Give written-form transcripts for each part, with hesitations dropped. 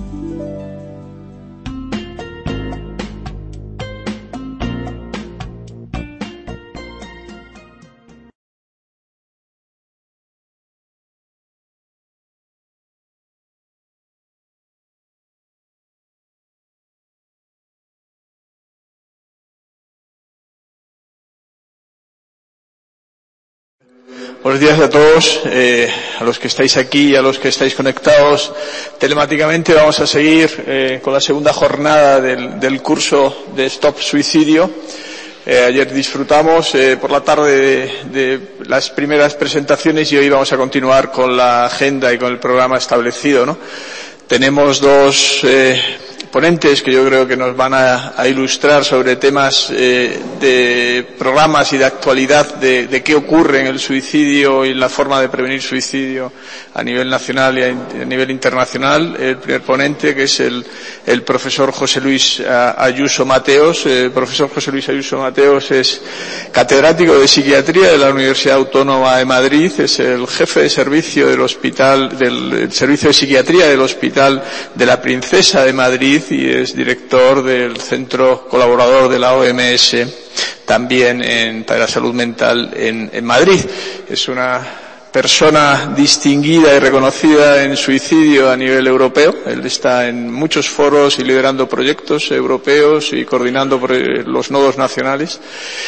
Buenos días a todos, a los que estáis aquí y a los que estáis conectados telemáticamente. Vamos a seguir con la segunda jornada del curso de Stop Suicidio. Ayer disfrutamos por la tarde de las primeras presentaciones y hoy vamos a continuar con la agenda y con el programa establecido, ¿no? Tenemos dos ponentes que yo creo que nos van a ilustrar sobre temas de programas y de actualidad de qué ocurre en el suicidio y la forma de prevenir suicidio a nivel nacional y a nivel internacional. El primer ponente, que es el profesor José Luis Ayuso Mateos. El profesor José Luis Ayuso Mateos es catedrático de psiquiatría de la Universidad Autónoma de Madrid, es el jefe de servicio del servicio de psiquiatría del Hospital de la Princesa de Madrid y es director del centro colaborador de la OMS también para la salud mental en Madrid. Es una persona distinguida y reconocida en suicidio a nivel europeo. Él está en muchos foros y liderando proyectos europeos y coordinando los nodos nacionales.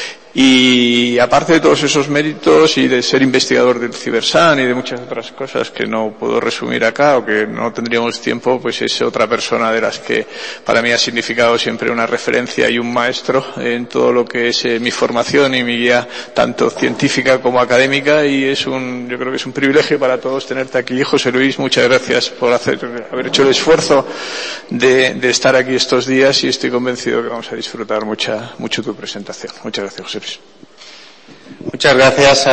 Y aparte de todos esos méritos y de ser investigador del CiberSan y de muchas otras cosas que no puedo resumir acá o que no tendríamos tiempo, pues es otra persona de las que para mí ha significado siempre una referencia y un maestro en todo lo que es mi formación y mi guía tanto científica como académica, y yo creo que es un privilegio para todos tenerte aquí. José Luis, muchas gracias por haber hecho el esfuerzo de estar aquí estos días y estoy convencido que vamos a disfrutar mucho tu presentación. Muchas gracias, José Luis. Muchas gracias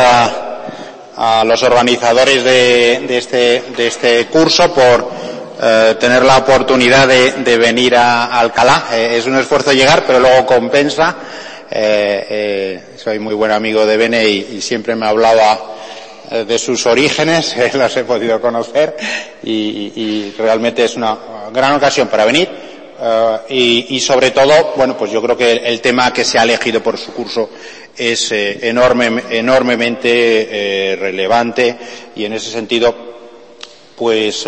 a los organizadores de este curso por tener la oportunidad de venir a Alcalá. Es un esfuerzo llegar, pero luego compensa. Soy muy buen amigo de Bene y siempre me hablaba de sus orígenes, los he podido conocer y realmente es una gran ocasión para venir. Y sobre todo, bueno, pues yo creo que el tema que se ha elegido por su curso es enormemente relevante, y en ese sentido, pues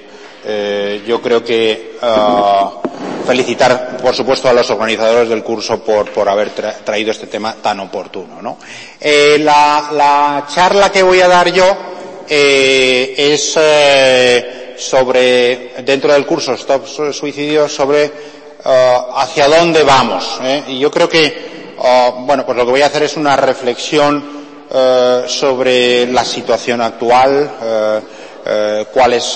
yo creo que felicitar, por supuesto, a los organizadores del curso por haber traído este tema tan oportuno, ¿no? La charla que voy a dar yo es dentro del curso Stop Suicidio, sobre hacia dónde vamos, y yo creo que bueno, pues lo que voy a hacer es una reflexión sobre la situación actual, cuál es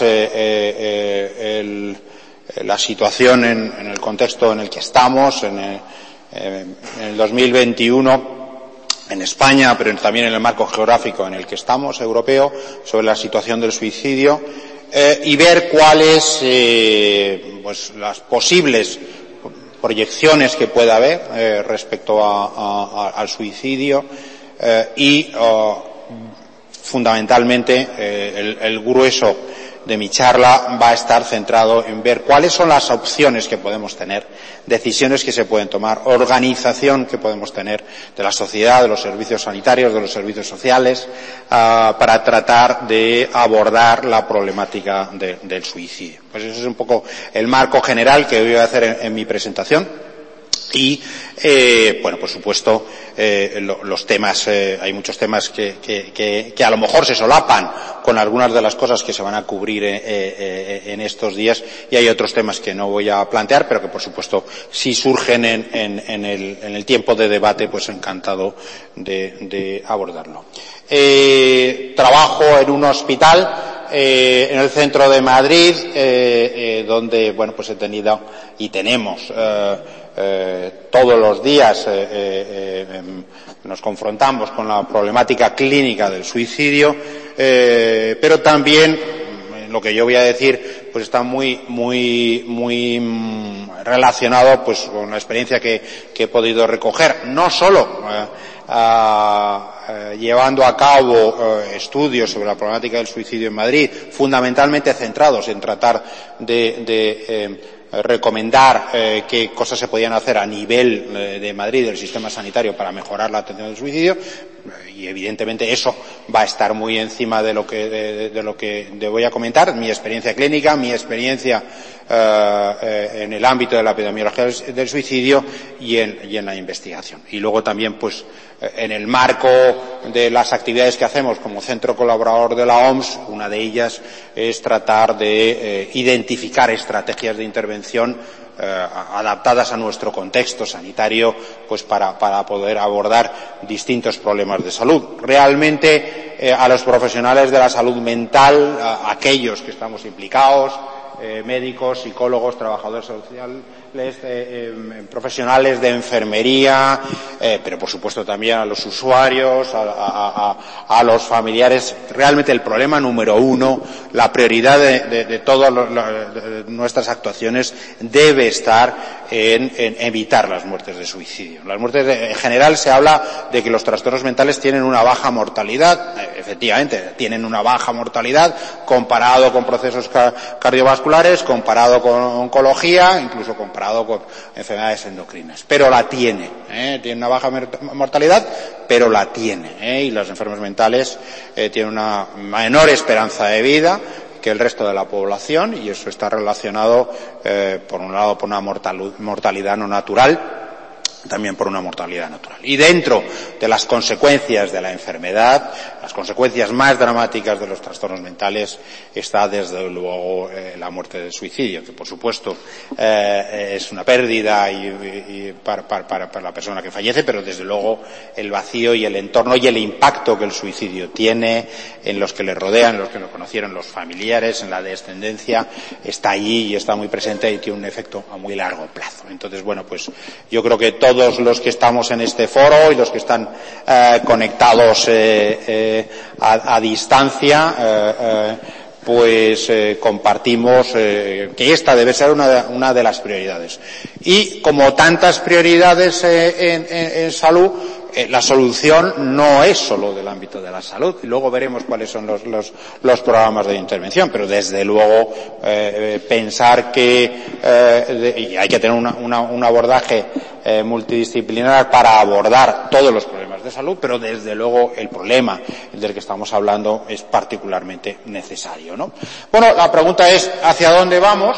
la situación en el contexto en el que estamos en el 2021 en España, pero también en el marco geográfico en el que estamos, europeo, sobre la situación del suicidio, y ver cuáles pues las posibles proyecciones que pueda haber respecto al suicidio, y fundamentalmente el grueso de mi charla va a estar centrado en ver cuáles son las opciones que podemos tener, decisiones que se pueden tomar, organización que podemos tener de la sociedad, de los servicios sanitarios, de los servicios sociales, para tratar de abordar la problemática del suicidio. Pues ese es un poco el marco general que voy a hacer en mi presentación. Y, bueno, por supuesto, los temas, hay muchos temas que a lo mejor se solapan con algunas de las cosas que se van a cubrir en estos días, y hay otros temas que no voy a plantear, pero que por supuesto si surgen en el tiempo de debate, pues encantado de abordarlo. Trabajo en un hospital en el centro de Madrid, donde, bueno, pues he tenido y tenemos todos los días nos confrontamos con la problemática clínica del suicidio, pero también lo que yo voy a decir pues está muy relacionado pues con la experiencia que he podido recoger, no solo llevando a cabo estudios sobre la problemática del suicidio en Madrid, fundamentalmente centrados en tratar de recomendar qué cosas se podían hacer a nivel de Madrid, del sistema sanitario, para mejorar la atención del suicidio, y evidentemente eso va a estar muy encima de lo que voy a comentar, mi experiencia clínica, mi experiencia en el ámbito de la epidemiología del suicidio y en la investigación. Y luego también, pues, en el marco de las actividades que hacemos como centro colaborador de la OMS, una de ellas es tratar de identificar estrategias de intervención adaptadas a nuestro contexto sanitario, pues para poder abordar distintos problemas de salud. Realmente, a los profesionales de la salud mental, aquellos que estamos implicados, médicos, psicólogos, trabajadores sociales, profesionales de enfermería, pero por supuesto también a los usuarios, a los familiares. Realmente el problema número uno, la prioridad de todas nuestras actuaciones debe estar en evitar las muertes de suicidio. Las muertes, en general, se habla de que los trastornos mentales tienen una baja mortalidad. Efectivamente, tienen una baja mortalidad comparado con procesos cardiovasculares, comparado con oncología, incluso comparado con enfermedades endocrinas. Pero la tiene, tiene una baja mortalidad, pero la tiene, y los enfermos mentales tienen una menor esperanza de vida que el resto de la población, y eso está relacionado, por un lado, por una mortalidad no natural, también por una mortalidad natural. Y dentro de las consecuencias de la enfermedad, las consecuencias más dramáticas de los trastornos mentales, está desde luego la muerte del suicidio, que por supuesto es una pérdida para la persona que fallece, pero desde luego el vacío y el entorno y el impacto que el suicidio tiene en los que le rodean, en los que lo conocieron, los familiares, en la descendencia, está allí y está muy presente y tiene un efecto a muy largo plazo. Entonces, bueno, pues yo creo que todos los que estamos en este foro y los que están conectados a distancia, compartimos que esta debe ser una de las prioridades. Y como tantas prioridades en salud, la solución no es solo del ámbito de la salud, y luego veremos cuáles son los programas de intervención, pero desde luego pensar que y hay que tener un abordaje multidisciplinar para abordar todos los problemas de salud, pero desde luego el problema del que estamos hablando es particularmente necesario, ¿no? Bueno, la pregunta es ¿hacia dónde vamos?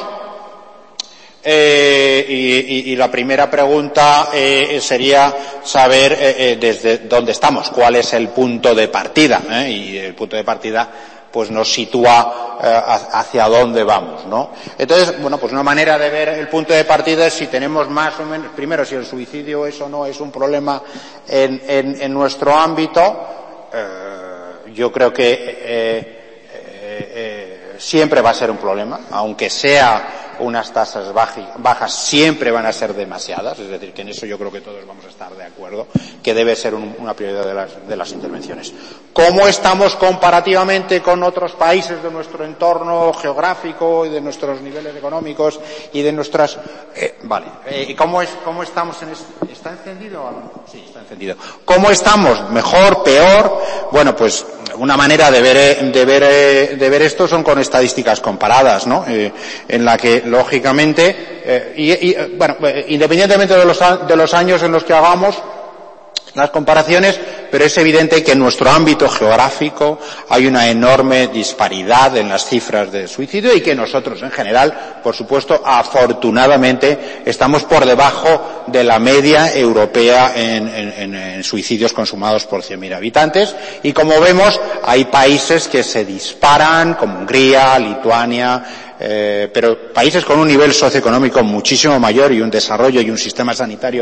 Y la primera pregunta sería saber desde dónde estamos, cuál es el punto de partida, y el punto de partida pues nos sitúa hacia dónde vamos, ¿no? Entonces, bueno, pues una manera de ver el punto de partida es si tenemos más o menos, primero, si el suicidio es o no es un problema en nuestro ámbito. Yo creo que siempre va a ser un problema, aunque sea unas tasas bajas, siempre van a ser demasiadas, es decir, que en eso yo creo que todos vamos a estar de acuerdo, que debe ser una prioridad de las intervenciones. ¿Cómo estamos comparativamente con otros países de nuestro entorno geográfico y de nuestros niveles económicos y de nuestras... ¿Cómo estamos en esto? ¿Está encendido o no? Sí, está encendido. ¿Cómo estamos? ¿Mejor? ¿Peor? Bueno, pues una manera de ver esto son con estadísticas comparadas, ¿no? En la que, lógicamente, independientemente de los años en los que hagamos las comparaciones, pero es evidente que en nuestro ámbito geográfico hay una enorme disparidad en las cifras de suicidio y que nosotros, en general, por supuesto, afortunadamente, estamos por debajo de la media europea en suicidios consumados por 100.000 habitantes. Y como vemos, hay países que se disparan, como Hungría, Lituania, pero países con un nivel socioeconómico muchísimo mayor y un desarrollo y un sistema sanitario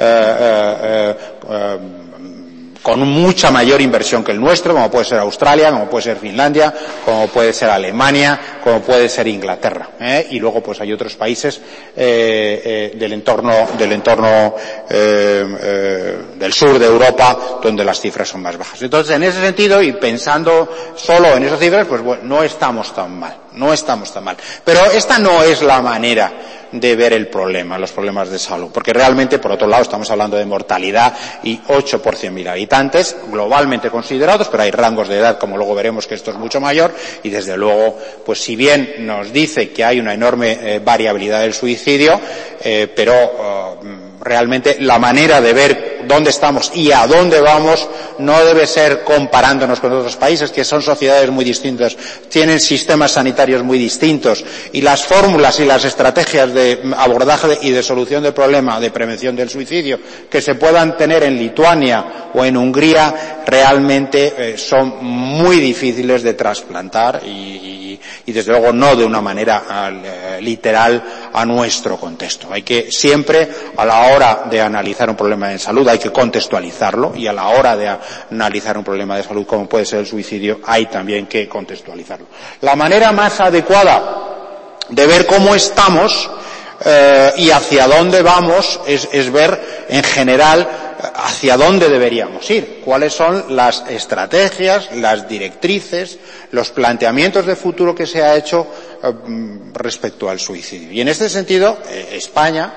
con mucha mayor inversión que el nuestro, como puede ser Australia, como puede ser Finlandia, como puede ser Alemania, como puede ser Inglaterra, y luego pues hay otros países del entorno del sur de Europa donde las cifras son más bajas. Entonces, en ese sentido, y pensando solo en esas cifras, pues bueno, no estamos tan mal. Pero esta no es la manera de ver el problema, los problemas de salud. Porque realmente, por otro lado, estamos hablando de mortalidad y 8 por 100.000 habitantes, globalmente considerados, pero hay rangos de edad, como luego veremos que esto es mucho mayor, y desde luego, pues si bien nos dice que hay una enorme variabilidad del suicidio, pero realmente la manera de ver dónde estamos y a dónde vamos no debe ser comparándonos con otros países que son sociedades muy distintas, tienen sistemas sanitarios muy distintos, y las fórmulas y las estrategias de abordaje y de solución del problema de prevención del suicidio que se puedan tener en Lituania o en Hungría realmente son muy difíciles de trasplantar y desde luego no de una manera literal a nuestro contexto. Hay que siempre, a la hora de analizar un problema de salud, hay que contextualizarlo, y a la hora de analizar un problema de salud como puede ser el suicidio hay también que contextualizarlo. La manera más adecuada de ver cómo estamos y hacia dónde vamos es ver en general hacia dónde deberíamos ir, cuáles son las estrategias, las directrices, los planteamientos de futuro que se ha hecho respecto al suicidio. Y en este sentido, España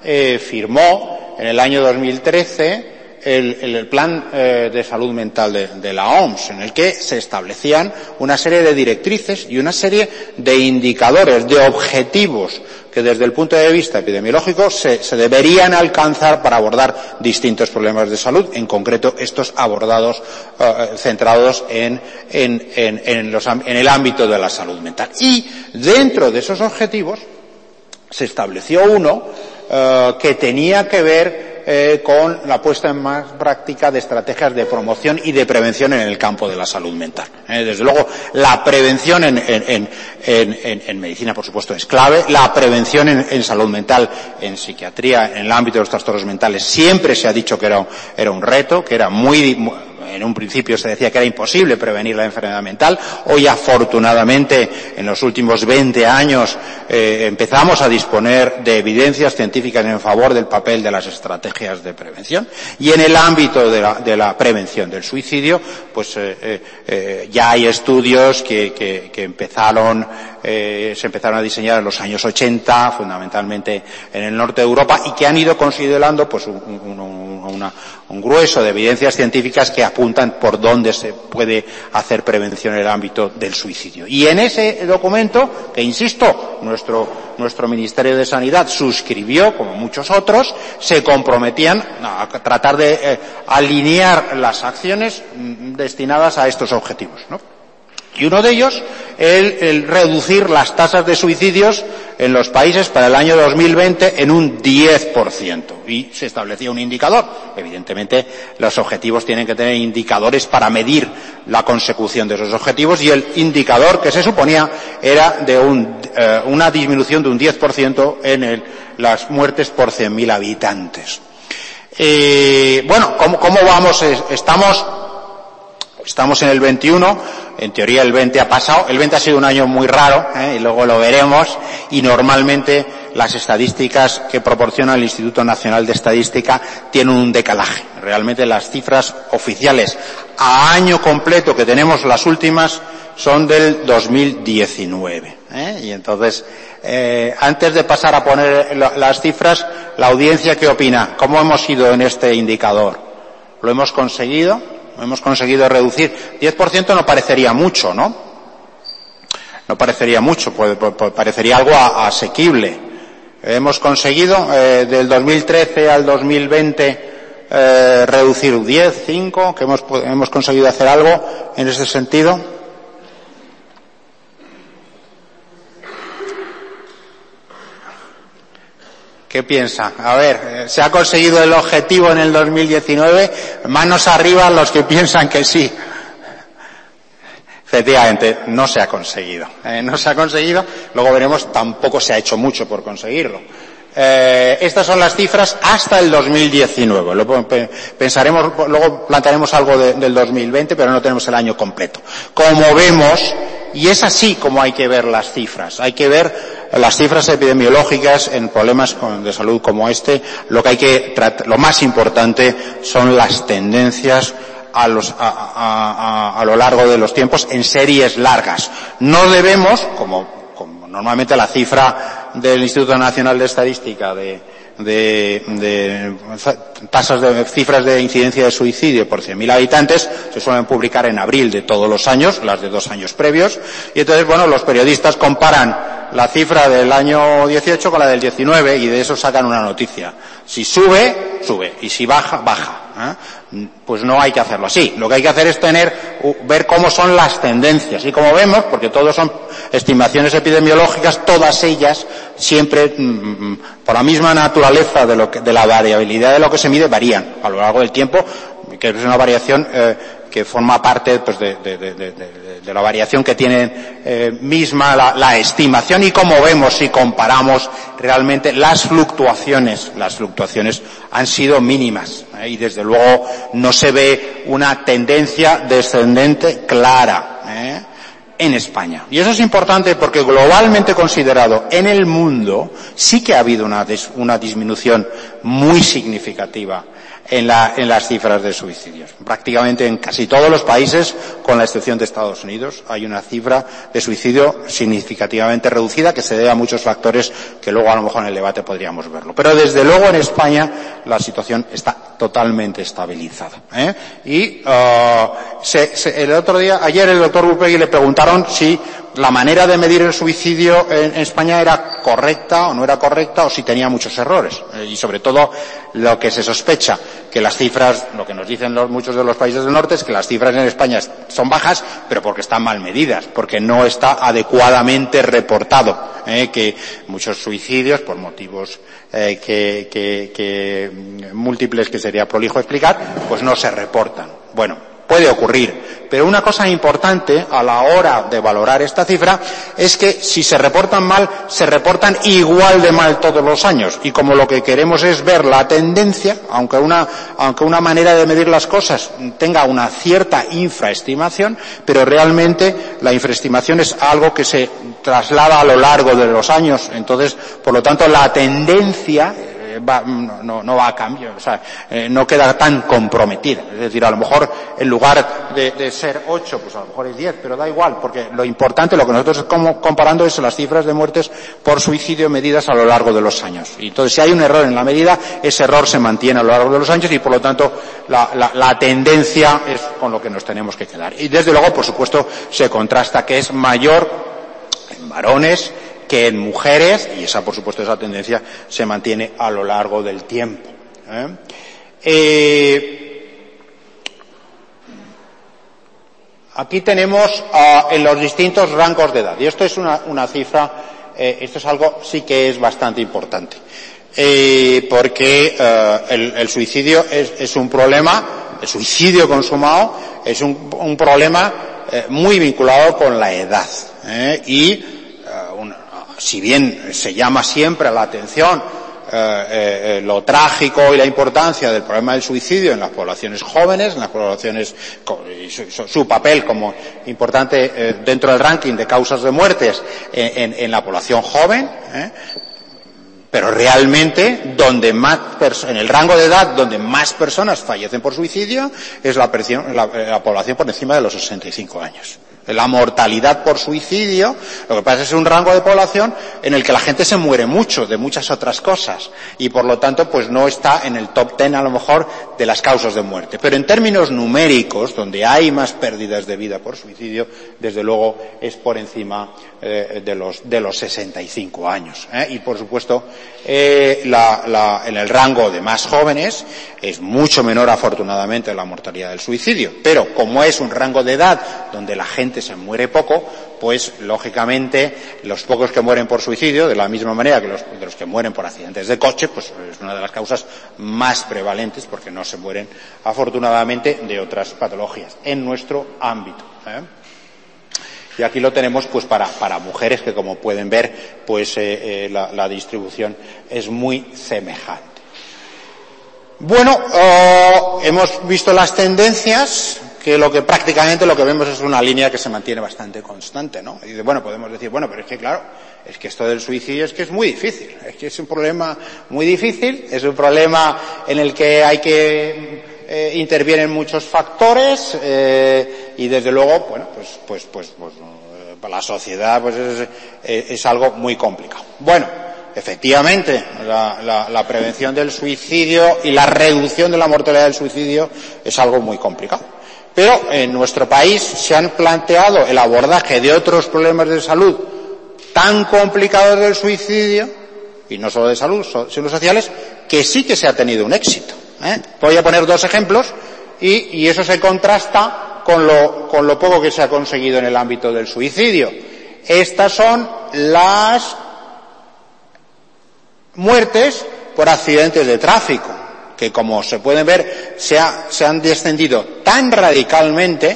firmó en el año 2013 el plan de salud mental de la OMS, en el que se establecían una serie de directrices y una serie de indicadores, de objetivos que desde el punto de vista epidemiológico se deberían alcanzar para abordar distintos problemas de salud, en concreto estos abordados, centrados en el ámbito de la salud mental. Y dentro de esos objetivos se estableció uno que tenía que ver con la puesta en práctica de estrategias de promoción y de prevención en el campo de la salud mental. Desde luego, la prevención en medicina, por supuesto, es clave. La prevención en salud mental, en psiquiatría, en el ámbito de los trastornos mentales, siempre se ha dicho que era un reto, que era en un principio se decía que era imposible prevenir la enfermedad mental. Hoy, afortunadamente, en los últimos 20 años, empezamos a disponer de evidencias científicas en favor del papel de las estrategias de prevención. Y en el ámbito de la prevención del suicidio, pues ya hay estudios que se empezaron a diseñar en los años 80, fundamentalmente en el norte de Europa, y que han ido considerando pues un grueso de evidencias científicas que apuntan por dónde se puede hacer prevención en el ámbito del suicidio. Y en ese documento, que insisto, nuestro Ministerio de Sanidad suscribió, como muchos otros, se comprometían a tratar de alinear las acciones destinadas a estos objetivos, ¿no? Y uno de ellos, el reducir las tasas de suicidios en los países para el año 2020 en un 10%. Y se establecía un indicador. Evidentemente, los objetivos tienen que tener indicadores para medir la consecución de esos objetivos, y el indicador que se suponía era de una disminución de un 10% en las muertes por 100.000 habitantes. Bueno, ¿cómo vamos? Estamos en el 21, en teoría el 20 ha pasado, el 20 ha sido un año muy raro, y luego lo veremos, y normalmente las estadísticas que proporciona el Instituto Nacional de Estadística tienen un decalaje. Realmente las cifras oficiales a año completo que tenemos, las últimas, son del 2019, y entonces, antes de pasar a poner las cifras, la audiencia, ¿qué opina? ¿Cómo hemos ido en este indicador? ¿Lo hemos conseguido? Hemos conseguido reducir 10%, no parecería mucho, ¿no? No parecería mucho, parecería algo asequible. Hemos conseguido del 2013 al 2020 reducir 10, 5, que hemos conseguido hacer algo en ese sentido. ¿Qué piensa? A ver, ¿se ha conseguido el objetivo en el 2019? Manos arriba los que piensan que sí. Efectivamente, no se ha conseguido. No se ha conseguido. Luego veremos, tampoco se ha hecho mucho por conseguirlo. Estas son las cifras hasta el 2019. Luego plantearemos algo del 2020, pero no tenemos el año completo. Como vemos, y es así como hay que ver las cifras. Hay que ver las cifras epidemiológicas en problemas de salud como este. Lo más importante son las tendencias a lo largo de los tiempos en series largas. No debemos, como normalmente la cifra del Instituto Nacional de Estadística de cifras de incidencia de suicidio por 100.000 habitantes se suelen publicar en abril de todos los años, las de 2 años previos, y entonces, bueno, los periodistas comparan la cifra del año 18 con la del 19 y de eso sacan una noticia. Si sube, sube, y si baja, baja. Pues no hay que hacerlo así. Lo que hay que hacer es ver cómo son las tendencias. Y como vemos, porque todos son estimaciones epidemiológicas, todas ellas siempre, por la misma naturaleza de la variabilidad de lo que se mide, varían a lo largo del tiempo, que es una variación que forma parte pues de la variación que tiene misma la estimación, y como vemos si comparamos realmente las fluctuaciones han sido mínimas, y desde luego no se ve una tendencia descendente clara en España. Y eso es importante porque globalmente considerado en el mundo sí que ha habido una disminución muy significativa en las cifras de suicidios. Prácticamente en casi todos los países, con la excepción de Estados Unidos, hay una cifra de suicidio significativamente reducida, que se debe a muchos factores que luego a lo mejor en el debate podríamos verlo. Pero desde luego en España la situación está totalmente estabilizada. Y el otro día, ayer el doctor Upegui le preguntaron si la manera de medir el suicidio en España era correcta o no era correcta, o si tenía muchos errores. Y sobre todo lo que se sospecha, que las cifras, lo que nos dicen muchos de los países del norte, es que las cifras en España son bajas, pero porque están mal medidas, porque no está adecuadamente reportado, que muchos suicidios, por motivos múltiples que sería prolijo explicar, pues no se reportan. Bueno, puede ocurrir, pero una cosa importante a la hora de valorar esta cifra es que si se reportan mal, se reportan igual de mal todos los años, y como lo que queremos es ver la tendencia, aunque una manera de medir las cosas tenga una cierta infraestimación, pero realmente la infraestimación es algo que se traslada a lo largo de los años, entonces, por lo tanto, la tendencia no va a cambiar, o sea, no queda tan comprometida. Es decir, a lo mejor en lugar de ser 8, pues a lo mejor es 10, pero da igual, porque lo importante, lo que nosotros estamos comparando es las cifras de muertes por suicidio medidas a lo largo de los años. Y entonces, si hay un error en la medida, ese error se mantiene a lo largo de los años y, por lo tanto, la tendencia es con lo que nos tenemos que quedar. Y desde luego, por supuesto, se contrasta que es mayor en varones que en mujeres, y esa, por supuesto, esa tendencia se mantiene a lo largo del tiempo. Aquí tenemos en los distintos rangos de edad, y esto es una cifra, esto es algo sí que es bastante importante, porque el suicidio es un problema, el suicidio consumado es un problema muy vinculado con la edad, si bien se llama siempre a la atención lo trágico y la importancia del problema del suicidio en las poblaciones jóvenes, en las poblaciones, su papel como importante dentro del ranking de causas de muertes en la población joven, pero realmente en el rango de edad donde más personas fallecen por suicidio es la población por encima de los 65 años. La mortalidad por suicidio, lo que pasa es un rango de población en el que la gente se muere mucho de muchas otras cosas, y por lo tanto pues no está en el top 10 a lo mejor de las causas de muerte. Pero en términos numéricos, donde hay más pérdidas de vida por suicidio, desde luego es por encima de los 65 años. Y por supuesto en el rango de más jóvenes es mucho menor, afortunadamente, la mortalidad del suicidio. Pero como es un rango de edad donde la gente se muere poco, pues lógicamente los pocos que mueren por suicidio, de la misma manera que los que mueren por accidentes de coche, pues es una de las causas más prevalentes, porque no se mueren afortunadamente de otras patologías en nuestro ámbito. Y aquí lo tenemos pues para mujeres, que como pueden ver pues la distribución es muy semejante. Bueno, hemos visto las tendencias, que prácticamente lo que vemos es una línea que se mantiene bastante constante, ¿no? Y bueno, podemos decir, bueno, pero es que claro, es que esto del suicidio es que es muy difícil, es que es un problema muy difícil, es un problema en el que intervienen muchos factores, y desde luego, bueno, para la sociedad pues es algo muy complicado. Bueno, efectivamente, la prevención del suicidio y la reducción de la mortalidad del suicidio es algo muy complicado. Pero en nuestro país se han planteado el abordaje de otros problemas de salud tan complicados del suicidio, y no solo de salud, sino sociales, que sí que se ha tenido un éxito. Voy a poner 2 ejemplos y eso se contrasta con lo poco que se ha conseguido en el ámbito del suicidio. Estas son las muertes por accidentes de tráfico, que como se pueden ver se han descendido tan radicalmente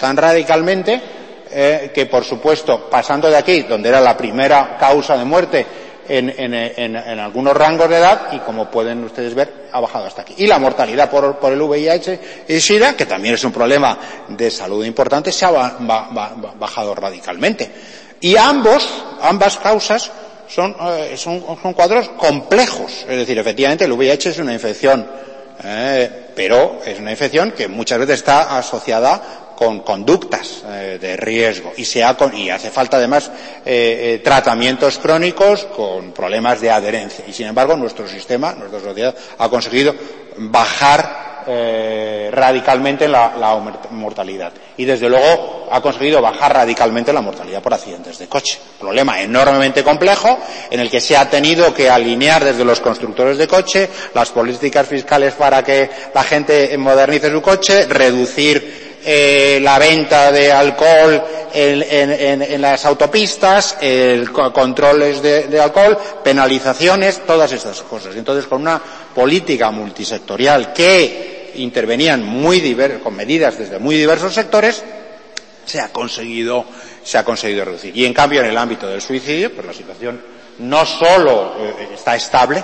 que por supuesto, pasando de aquí, donde era la primera causa de muerte en algunos rangos de edad, y como pueden ustedes ver, ha bajado hasta aquí. Y la mortalidad por el VIH y SIDA, que también es un problema de salud importante, se ha bajado radicalmente. Y ambas causas son cuadros complejos. Es decir, efectivamente el VIH es una infección, pero es una infección que muchas veces está asociada con conductas de riesgo y hace falta además tratamientos crónicos con problemas de adherencia. Y sin embargo nuestra sociedad ha conseguido bajar radicalmente la mortalidad. Y desde luego ha conseguido bajar radicalmente la mortalidad por accidentes de coche. Problema enormemente complejo en el que se ha tenido que alinear desde los constructores de coche las políticas fiscales para que la gente modernice su coche, reducir la venta de alcohol en las autopistas, controles de alcohol, penalizaciones, todas estas cosas. Entonces, con una política multisectorial que intervenían con medidas desde muy diversos sectores, se ha conseguido reducir. Y en cambio, en el ámbito del suicidio, pues la situación no solo está estable,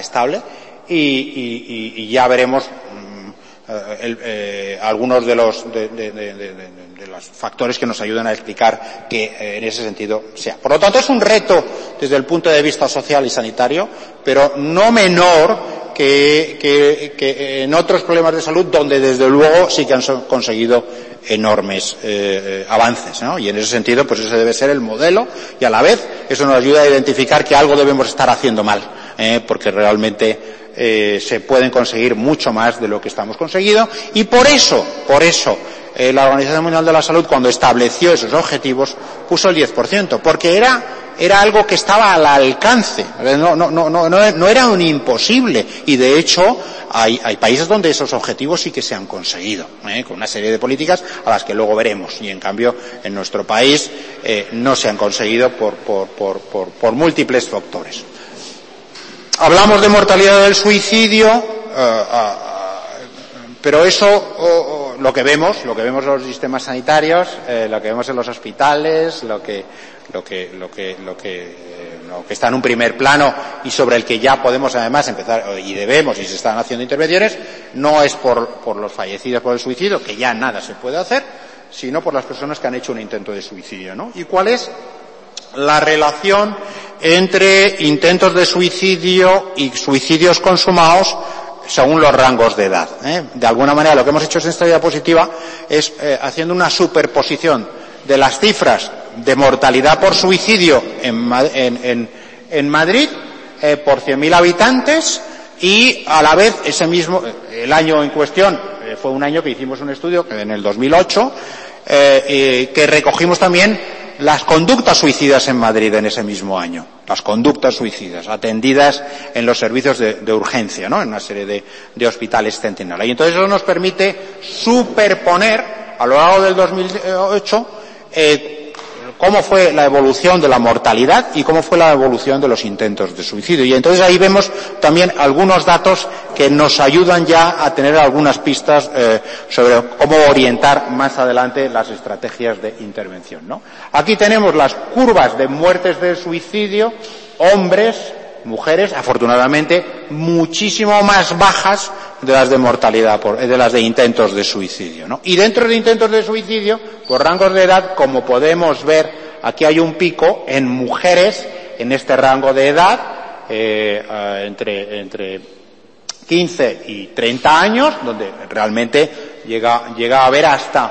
y ya veremos algunos de los factores que nos ayudan a explicar que en ese sentido sea. Por lo tanto, es un reto desde el punto de vista social y sanitario, pero no menor que en otros problemas de salud donde desde luego sí que han conseguido enormes avances, ¿no? Y en ese sentido, pues ese debe ser el modelo, y a la vez eso nos ayuda a identificar que algo debemos estar haciendo mal, porque realmente se pueden conseguir mucho más de lo que estamos conseguido, y por eso la Organización Mundial de la Salud, cuando estableció esos objetivos, puso el 10%, porque era algo que estaba al alcance, no era un imposible, y de hecho hay países donde esos objetivos sí que se han conseguido, con una serie de políticas a las que luego veremos, y en cambio en nuestro país no se han conseguido por múltiples factores. Hablamos de mortalidad del suicidio, pero eso lo que vemos en los sistemas sanitarios, lo que vemos en los hospitales, lo que está en un primer plano y sobre el que ya podemos además empezar y debemos, y se están haciendo intervenciones, no es por los fallecidos por el suicidio, que ya nada se puede hacer, sino por las personas que han hecho un intento de suicidio, ¿no? ¿Y cuál es la relación entre intentos de suicidio y suicidios consumados según los rangos de edad? De alguna manera lo que hemos hecho en esta diapositiva es haciendo una superposición de las cifras de mortalidad por suicidio en Madrid por 100.000 habitantes, y a la vez el año en cuestión fue un año que hicimos un estudio en el 2008 que recogimos también las conductas suicidas en Madrid en ese mismo año, las conductas suicidas atendidas en los servicios de urgencia, ¿no? En una serie de hospitales Centinela. Y entonces eso nos permite superponer a lo largo del 2008 cómo fue la evolución de la mortalidad y cómo fue la evolución de los intentos de suicidio. Y entonces ahí vemos también algunos datos que nos ayudan ya a tener algunas pistas sobre cómo orientar más adelante las estrategias de intervención, ¿no? Aquí tenemos las curvas de muertes de suicidio, hombres, mujeres, afortunadamente muchísimo más bajas de las de mortalidad, de las de intentos de suicidio, ¿no? Y dentro de intentos de suicidio, por rangos de edad, como podemos ver, aquí hay un pico en mujeres en este rango de edad, entre 15 y 30 años, donde realmente llega a haber hasta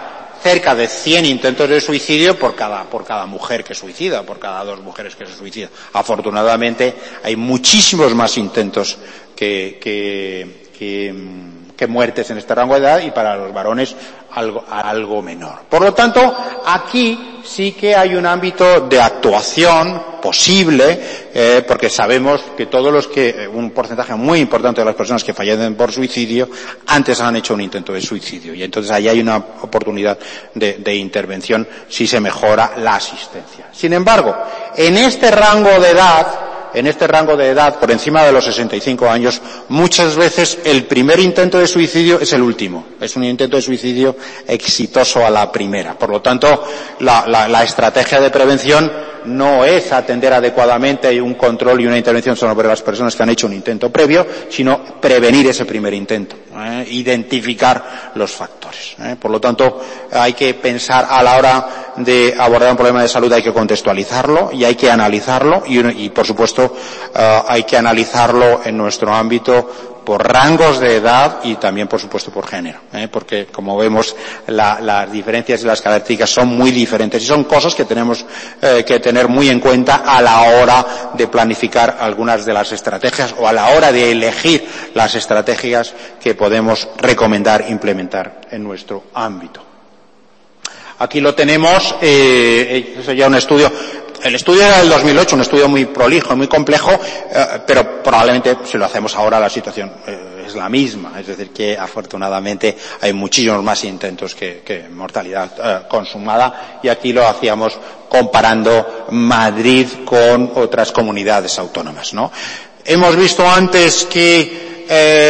cerca de 100 intentos de suicidio por cada mujer que suicida, por cada 2 mujeres que se suicidan. Afortunadamente hay muchísimos más intentos que muertes en este rango de edad, y para los varones algo menor. Por lo tanto, aquí sí que hay un ámbito de actuación posible, porque sabemos que un porcentaje muy importante de las personas que fallecen por suicidio antes han hecho un intento de suicidio, y entonces ahí hay una oportunidad de intervención si se mejora la asistencia. Sin embargo, en este rango de edad, por encima de los 65 años, muchas veces el primer intento de suicidio es el último. Es un intento de suicidio exitoso a la primera. Por lo tanto, la estrategia de prevención no es atender adecuadamente un control y una intervención sobre las personas que han hecho un intento previo, sino prevenir ese primer intento, identificar los factores. Por lo tanto, hay que pensar a la hora de abordar un problema de salud, hay que contextualizarlo y hay que analizarlo y por supuesto, hay que analizarlo en nuestro ámbito por rangos de edad y también, por supuesto, por género, porque, como vemos, las diferencias y las características son muy diferentes y son cosas que tenemos que tener muy en cuenta a la hora de planificar algunas de las estrategias o a la hora de elegir las estrategias que podemos recomendar implementar en nuestro ámbito. Aquí lo tenemos, es ya un estudio. El estudio era del 2008, un estudio muy prolijo, muy complejo, pero probablemente si lo hacemos ahora la situación es la misma. Es decir, que afortunadamente hay muchísimos más intentos que mortalidad consumada, y aquí lo hacíamos comparando Madrid con otras comunidades autónomas, ¿no? Hemos visto antes que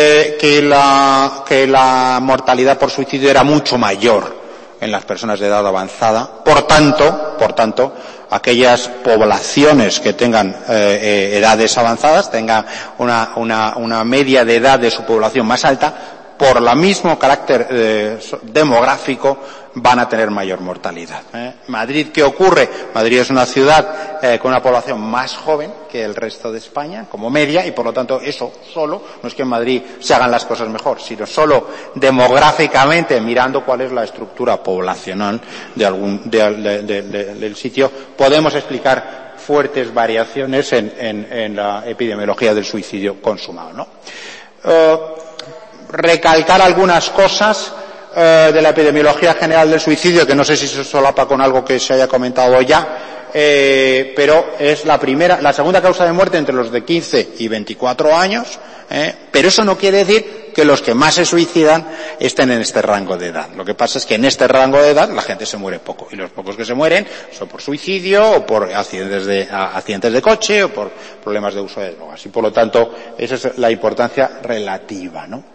la mortalidad por suicidio era mucho mayor en las personas de edad avanzada. Por tanto, aquellas poblaciones que tengan edades avanzadas, tengan una media de edad de su población más alta, por el mismo carácter demográfico van a tener mayor mortalidad. Madrid, ¿qué ocurre? Madrid es una ciudad con una población más joven que el resto de España, como media, y por lo tanto eso solo, no es que en Madrid se hagan las cosas mejor, sino solo demográficamente, mirando cuál es la estructura poblacional del sitio, podemos explicar fuertes variaciones en la epidemiología del suicidio consumado, ¿no? Recalcar algunas cosas de la epidemiología general del suicidio, que no sé si se solapa con algo que se haya comentado ya, pero es la segunda causa de muerte entre los de 15 y 24 años, pero eso no quiere decir que los que más se suicidan estén en este rango de edad. Lo que pasa es que en este rango de edad la gente se muere poco, y los pocos que se mueren son por suicidio o por accidentes de coche o por problemas de uso de drogas, y por lo tanto esa es la importancia relativa, ¿no?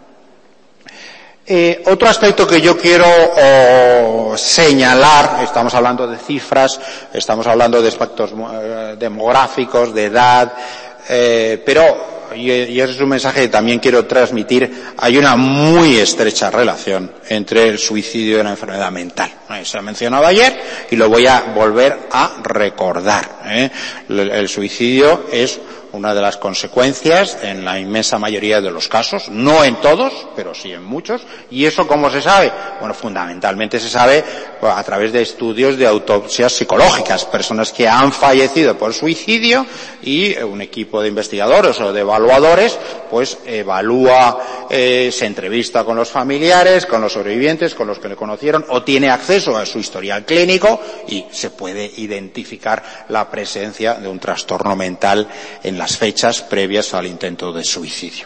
Otro aspecto que yo quiero señalar, estamos hablando de cifras, estamos hablando de aspectos demográficos, de edad, pero, y ese es un mensaje que también quiero transmitir, hay una muy estrecha relación entre el suicidio y la enfermedad mental. Se ha mencionado ayer y lo voy a volver a recordar. El suicidio es una de las consecuencias en la inmensa mayoría de los casos, no en todos, pero sí en muchos. ¿Y eso cómo se sabe? Bueno, fundamentalmente se sabe a través de estudios de autopsias psicológicas, personas que han fallecido por suicidio, y un equipo de investigadores o de evaluadores pues evalúa, se entrevista con los familiares, con los sobrevivientes, con los que le conocieron, o tiene acceso a su historial clínico, y se puede identificar la presencia de un trastorno mental en las fechas previas al intento de suicidio.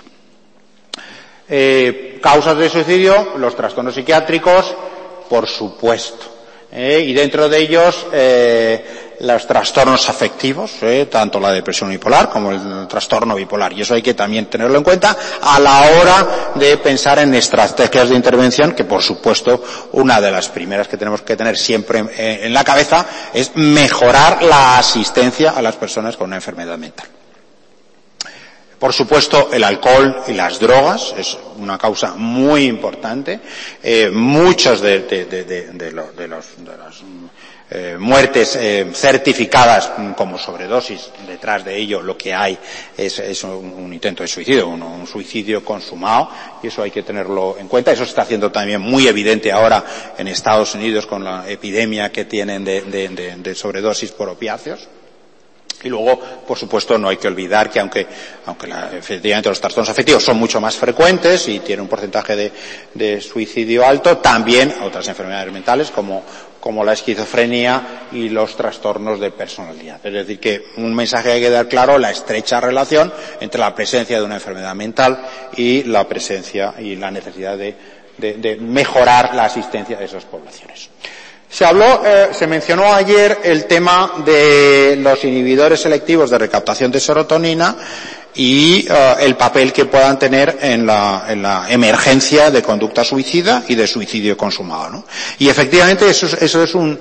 Causas de suicidio, los trastornos psiquiátricos, por supuesto, y dentro de ellos los trastornos afectivos, tanto la depresión bipolar como el trastorno bipolar, y eso hay que también tenerlo en cuenta a la hora de pensar en estrategias de intervención, que por supuesto una de las primeras que tenemos que tener siempre en la cabeza es mejorar la asistencia a las personas con una enfermedad mental. Por supuesto, el alcohol y las drogas es una causa muy importante. Muchos de los muertes certificadas como sobredosis. Detrás de ello lo que hay es un intento de suicidio, un suicidio consumado, y eso hay que tenerlo en cuenta. Eso se está haciendo también muy evidente ahora en Estados Unidos con la epidemia que tienen de sobredosis por opiáceos. Y luego, por supuesto, no hay que olvidar que aunque efectivamente los trastornos afectivos son mucho más frecuentes y tienen un porcentaje de suicidio alto, también otras enfermedades mentales como la esquizofrenia y los trastornos de personalidad. Es decir, que un mensaje hay que dar claro: la estrecha relación entre la presencia de una enfermedad mental y la presencia y la necesidad de mejorar la asistencia de esas poblaciones. Se mencionó ayer el tema de los inhibidores selectivos de recaptación de serotonina y el papel que puedan tener en la emergencia de conducta suicida y de suicidio consumado, ¿no? Y efectivamente eso es un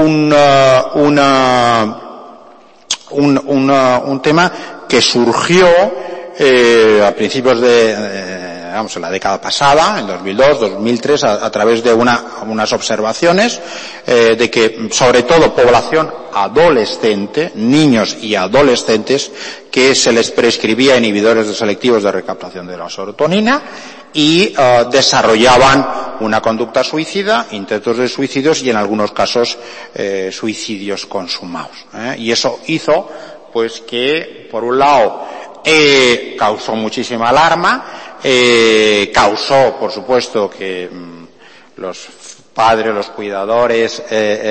tema que surgió a principios en la década pasada, en 2002, 2003, a través de unas observaciones de que, sobre todo, población adolescente, niños y adolescentes, que se les prescribía inhibidores selectivos de recaptación de la serotonina y desarrollaban una conducta suicida, intentos de suicidios y, en algunos casos, suicidios consumados. Y eso hizo, pues, que, por un lado, causó muchísima alarma, causó, por supuesto, que los padres, los cuidadores,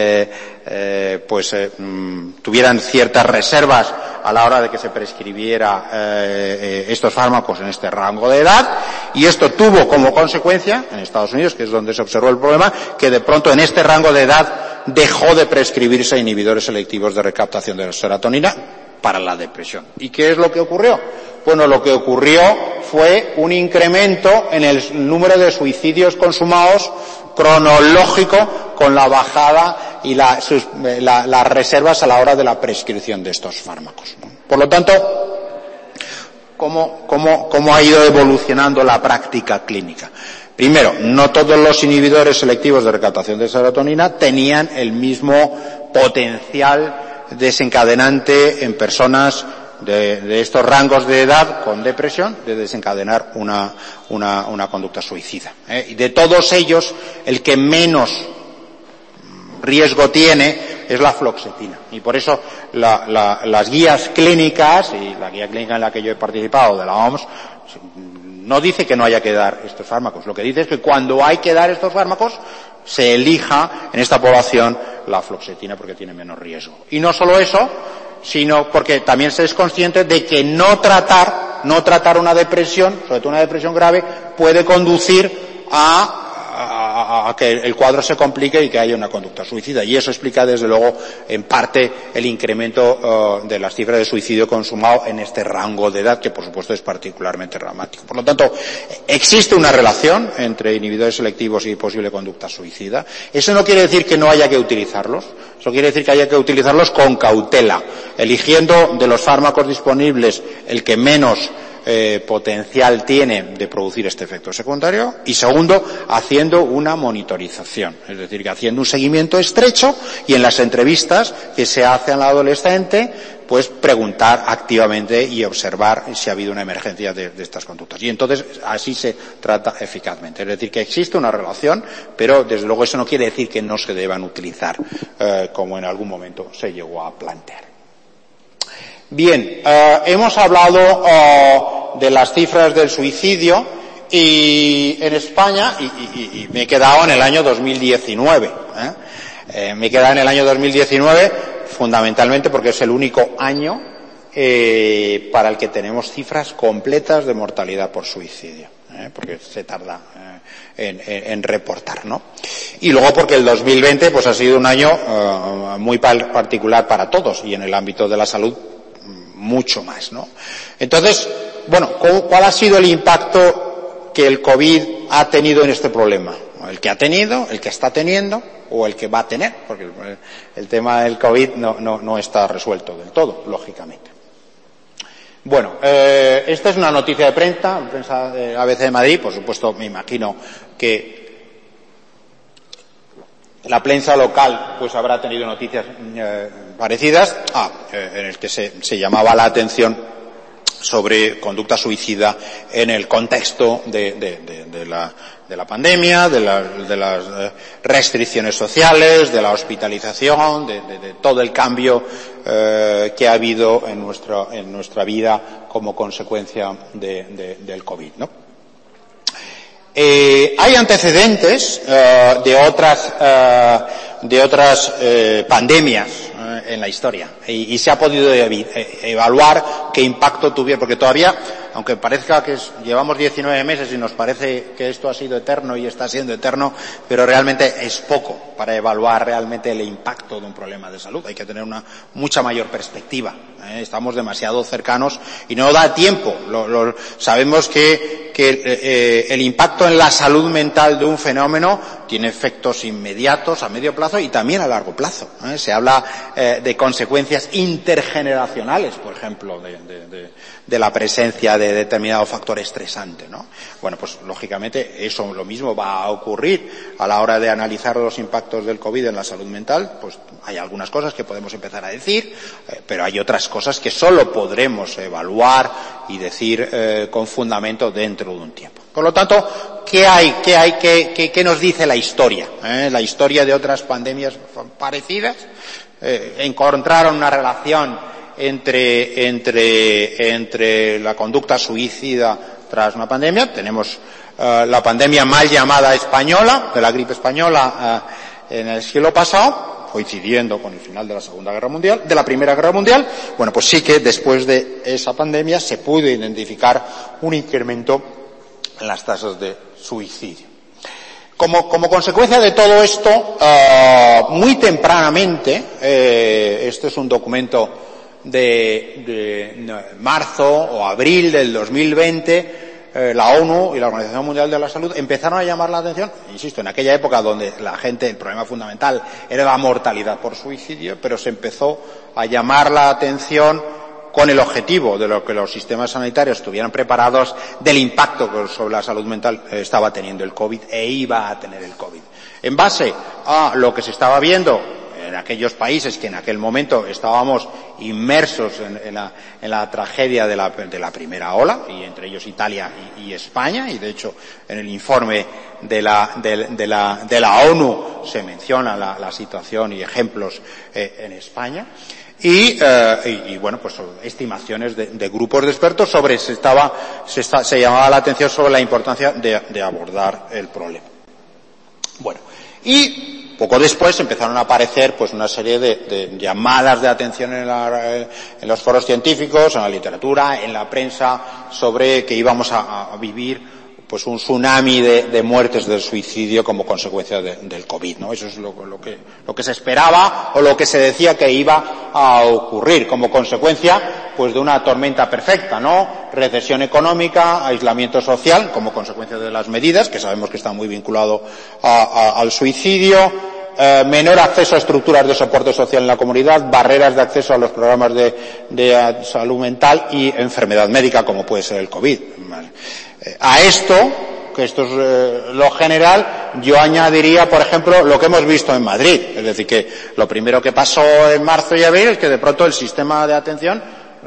tuvieran ciertas reservas a la hora de que se prescribiera estos fármacos en este rango de edad, y esto tuvo como consecuencia, en Estados Unidos, que es donde se observó el problema, que de pronto en este rango de edad dejó de prescribirse inhibidores selectivos de recaptación de la serotonina para la depresión. ¿Y qué es lo que ocurrió? Bueno, lo que ocurrió fue un incremento en el número de suicidios consumados cronológico con la bajada y las reservas a la hora de la prescripción de estos fármacos. Por lo tanto, ¿cómo ha ido evolucionando la práctica clínica? Primero, no todos los inhibidores selectivos de recaptación de serotonina tenían el mismo potencial desencadenante en personas de estos rangos de edad con depresión, de desencadenar una conducta suicida. Y de todos ellos, el que menos riesgo tiene es la fluoxetina. Y por eso las guías clínicas, y la guía clínica en la que yo he participado de la OMS, no dice que no haya que dar estos fármacos. Lo que dice es que cuando hay que dar estos fármacos, se elija en esta población la fluoxetina porque tiene menos riesgo. Y no solo eso, sino porque también se es consciente de que no tratar una depresión, sobre todo una depresión grave, puede conducir a que el cuadro se complique y que haya una conducta suicida. Y eso explica, desde luego, en parte, el incremento de las cifras de suicidio consumado en este rango de edad, que por supuesto es particularmente dramático. Por lo tanto, existe una relación entre inhibidores selectivos y posible conducta suicida. Eso no quiere decir que no haya que utilizarlos. Eso quiere decir que haya que utilizarlos con cautela, eligiendo de los fármacos disponibles el que menos potencial tiene de producir este efecto secundario, y segundo, haciendo una monitorización, es decir, que haciendo un seguimiento estrecho y en las entrevistas que se hacen al adolescente, pues preguntar activamente y observar si ha habido una emergencia de estas conductas. Y entonces así se trata eficazmente. Es decir, que existe una relación, pero desde luego eso no quiere decir que no se deban utilizar como en algún momento se llegó a plantear. Bien, hemos hablado de las cifras del suicidio y en España, y me he quedado en el año 2019. Me he quedado en el año 2019 fundamentalmente porque es el único año para el que tenemos cifras completas de mortalidad por suicidio, porque se tarda en reportar, ¿no? Y luego porque el 2020 pues ha sido un año muy particular para todos, y en el ámbito de la salud mucho más, ¿no? Entonces, bueno, ¿cuál ha sido el impacto que el COVID ha tenido en este problema? El que ha tenido, el que está teniendo o el que va a tener, porque el tema del COVID no está resuelto del todo, lógicamente. Bueno, esta es una noticia de prensa de ABC de Madrid. Por supuesto, me imagino que La prensa local pues habrá tenido noticias parecidas, en el que se llamaba la atención sobre conducta suicida en el contexto de la pandemia, de las restricciones sociales, de la hospitalización, de todo el cambio que ha habido en nuestra vida como consecuencia del COVID, ¿no? Hay antecedentes de otras pandemias en la historia y se ha podido evaluar qué impacto tuvieron, porque todavía, aunque parezca que llevamos 19 meses y nos parece que esto ha sido eterno y está siendo eterno, pero realmente es poco para evaluar realmente el impacto de un problema de salud. Hay que tener una mucha mayor perspectiva. Estamos demasiado cercanos y no da tiempo. Sabemos que el impacto en la salud mental de un fenómeno tiene efectos inmediatos a medio plazo y también a largo plazo. Se habla de consecuencias intergeneracionales, por ejemplo, de la presencia de determinado factor estresante, ¿no? Bueno, pues lógicamente eso lo mismo va a ocurrir a la hora de analizar los impactos del COVID en la salud mental. Pues hay algunas cosas que podemos empezar a decir, pero hay otras cosas que solo podremos evaluar y decir con fundamento dentro de un tiempo. Por lo tanto, ¿qué nos dice la historia? La historia de otras pandemias parecidas encontraron una relación entre la conducta suicida tras una pandemia. Tenemos la pandemia mal llamada española, de la gripe española, en el siglo pasado, coincidiendo con el final de la Primera Guerra Mundial. Bueno, pues sí que después de esa pandemia se pudo identificar un incremento en las tasas de suicidio. Como consecuencia de todo esto, muy tempranamente, este es un documento de marzo o abril del 2020, la ONU y la Organización Mundial de la Salud empezaron a llamar la atención, insisto, en aquella época donde el problema fundamental era la mortalidad por suicidio, pero se empezó a llamar la atención con el objetivo de lo que los sistemas sanitarios estuvieran preparados del impacto que sobre la salud mental estaba teniendo el COVID e iba a tener el COVID. En base a lo que se estaba viendo en aquellos países que en aquel momento estábamos inmersos en la tragedia de la primera ola, y entre ellos Italia y España, y de hecho en el informe de la ONU se menciona la situación y ejemplos en España. Y bueno, pues estimaciones de grupos de expertos se llamaba la atención sobre la importancia de abordar el problema. Bueno, y poco después empezaron a aparecer pues una serie de llamadas de atención en los foros científicos, en la literatura, en la prensa, sobre que íbamos a vivir pues un tsunami de muertes del suicidio como consecuencia del COVID, ¿no? Eso es lo que se esperaba o lo que se decía que iba a ocurrir como consecuencia pues de una tormenta perfecta, ¿no? Recesión económica, aislamiento social como consecuencia de las medidas, que sabemos que está muy vinculado al suicidio, menor acceso a estructuras de soporte social en la comunidad, barreras de acceso a los programas de salud mental y enfermedad médica como puede ser el COVID. A esto, que esto es lo general, yo añadiría, por ejemplo, lo que hemos visto en Madrid. Es decir, que lo primero que pasó en marzo y abril es que de pronto el sistema de atención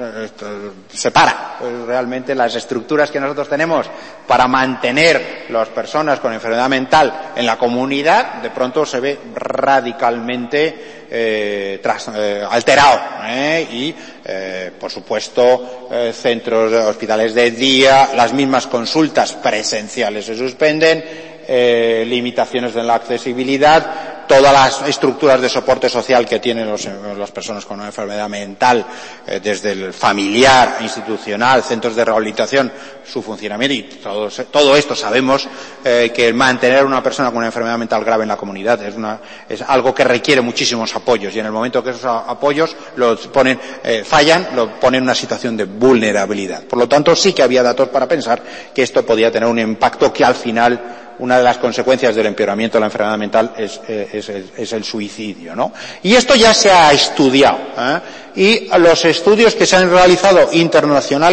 se para. Realmente las estructuras que nosotros tenemos para mantener las personas con enfermedad mental en la comunidad, de pronto se ve radicalmente alterado, y por supuesto centros, hospitales de día, las mismas consultas presenciales se suspenden, limitaciones en la accesibilidad, todas las estructuras de soporte social que tienen las personas con una enfermedad mental, desde el familiar, institucional, centros de rehabilitación, su funcionamiento, y todo esto sabemos que mantener una persona con una enfermedad mental grave en la comunidad es algo que requiere muchísimos apoyos, y en el momento que esos apoyos fallan, lo ponen en una situación de vulnerabilidad. Por lo tanto, sí que había datos para pensar que esto podía tener un impacto, que al final una de las consecuencias del empeoramiento de la enfermedad mental es el suicidio, ¿no? Y esto ya se ha estudiado, y los estudios que se han realizado internacionales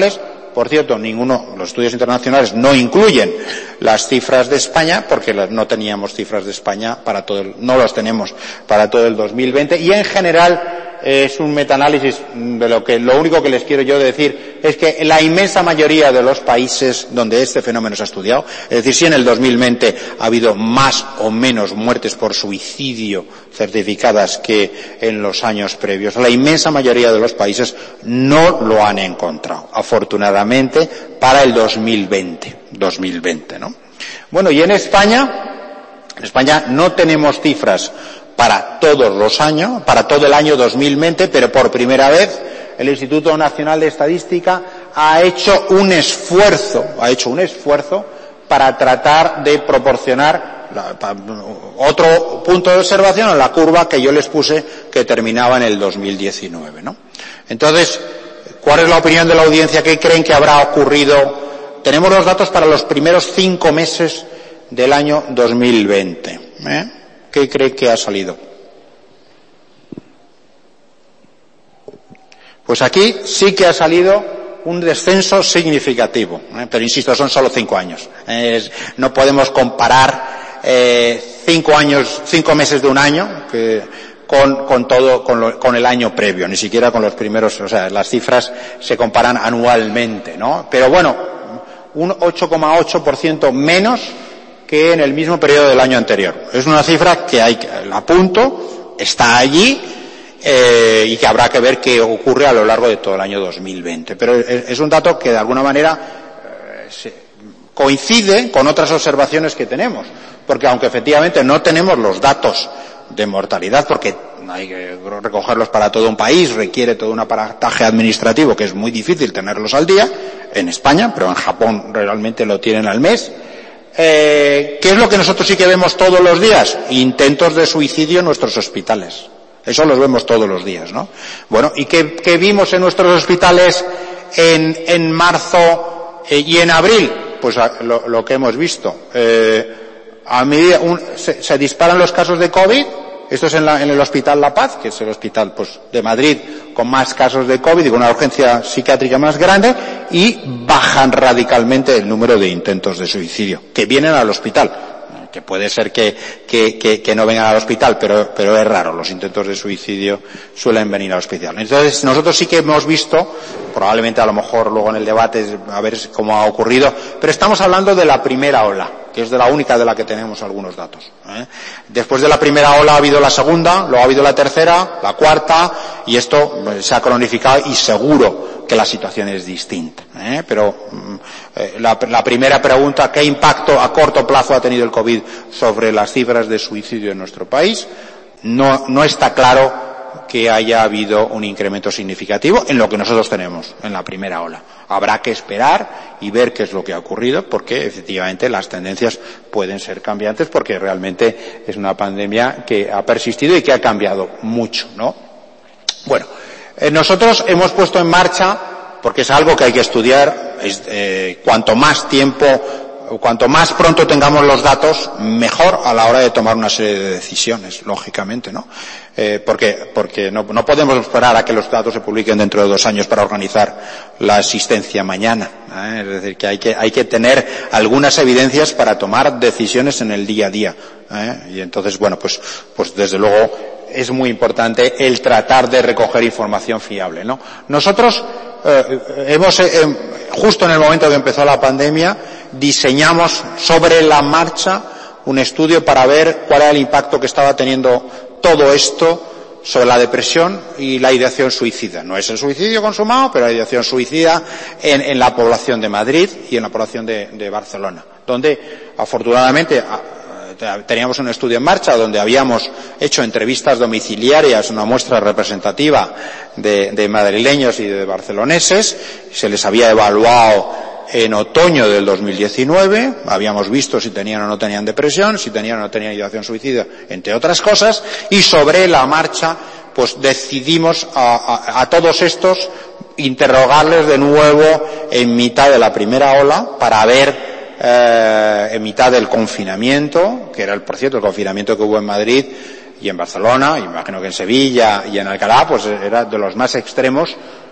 Por cierto, los estudios internacionales no incluyen las cifras de España, porque no teníamos cifras de España no los tenemos para todo el 2020, y en general es un metaanálisis de lo único que les quiero yo decir es que la inmensa mayoría de los países donde este fenómeno se ha estudiado, es decir, si en el 2020 ha habido más o menos muertes por suicidio certificadas que en los años previos, la inmensa mayoría de los países no lo han encontrado, afortunadamente, para el 2020, ¿no? Bueno, y en España no tenemos cifras para todos los años, para todo el año 2020, pero por primera vez el Instituto Nacional de Estadística ha hecho un esfuerzo para tratar de proporcionar otro punto de observación en la curva que yo les puse que terminaba en el 2019, ¿no? Entonces, ¿cuál es la opinión de la audiencia? ¿Qué creen que habrá ocurrido? Tenemos los datos para los primeros 5 meses del año 2020, ¿Qué cree que ha salido? Pues aquí sí que ha salido un descenso significativo, pero insisto, son solo 5 años. No podemos comparar 5 meses de un año con el año previo, ni siquiera con los primeros, o sea, las cifras se comparan anualmente, ¿no? Pero bueno, un 8,8% menos que en el mismo periodo del año anterior. Es una cifra que la apunto, está allí, y que habrá que ver qué ocurre a lo largo de todo el año 2020. Pero es un dato que de alguna manera coincide con otras observaciones que tenemos, porque aunque efectivamente no tenemos los datos de mortalidad, porque hay que recogerlos para todo un país, requiere todo un aparataje administrativo que es muy difícil tenerlos al día, en España, pero en Japón realmente lo tienen al mes. ¿Qué es lo que nosotros sí que vemos todos los días? Intentos de suicidio en nuestros hospitales. Eso los vemos todos los días, ¿no? Bueno, ¿y qué vimos en nuestros hospitales en marzo y en abril? Pues lo que hemos visto. A medida se disparan los casos de COVID. Esto es en el Hospital La Paz, que es el hospital de Madrid con más casos de COVID y con una urgencia psiquiátrica más grande, y bajan radicalmente el número de intentos de suicidio que vienen al hospital. Que puede ser que no vengan al hospital, pero es raro. Los intentos de suicidio suelen venir al hospital. Entonces, nosotros sí que hemos visto, probablemente a lo mejor luego en el debate, a ver cómo ha ocurrido, pero estamos hablando de la primera ola, que es de la única de la que tenemos algunos datos. Después de la primera ola ha habido la segunda, luego ha habido la tercera, la cuarta, y esto se ha cronificado y seguro que la situación es distinta. Pero la primera pregunta, ¿qué impacto a corto plazo ha tenido el COVID sobre las cifras de suicidio en nuestro país? No está claro que haya habido un incremento significativo en lo que nosotros tenemos en la primera ola. Habrá que esperar y ver qué es lo que ha ocurrido, porque efectivamente las tendencias pueden ser cambiantes, porque realmente es una pandemia que ha persistido y que ha cambiado mucho, ¿no? Bueno, nosotros hemos puesto en marcha, porque es algo que hay que estudiar, cuanto más pronto tengamos los datos, mejor a la hora de tomar una serie de decisiones, lógicamente, ¿no? Porque no podemos esperar a que los datos se publiquen dentro de 2 años para organizar la asistencia mañana, Es decir, que hay que tener algunas evidencias para tomar decisiones en el día a día, Y entonces, bueno, pues desde luego es muy importante el tratar de recoger información fiable, ¿no? Nosotros justo en el momento que empezó la pandemia, diseñamos sobre la marcha un estudio para ver cuál era el impacto que estaba teniendo todo esto sobre la depresión y la ideación suicida. No es el suicidio consumado, pero la ideación suicida en la población de Madrid y en la población de Barcelona, donde afortunadamente teníamos un estudio en marcha donde habíamos hecho entrevistas domiciliarias, una muestra representativa de madrileños y de barceloneses. Se les había evaluado en otoño del 2019, habíamos visto si tenían o no tenían depresión, si tenían o no tenían ideación suicida, entre otras cosas, y sobre la marcha pues decidimos a todos estos interrogarles de nuevo en mitad de la primera ola para ver en mitad del confinamiento, que era por cierto el confinamiento que hubo en Madrid y en Barcelona, y imagino que en Sevilla y en Alcalá, pues era de los más extremos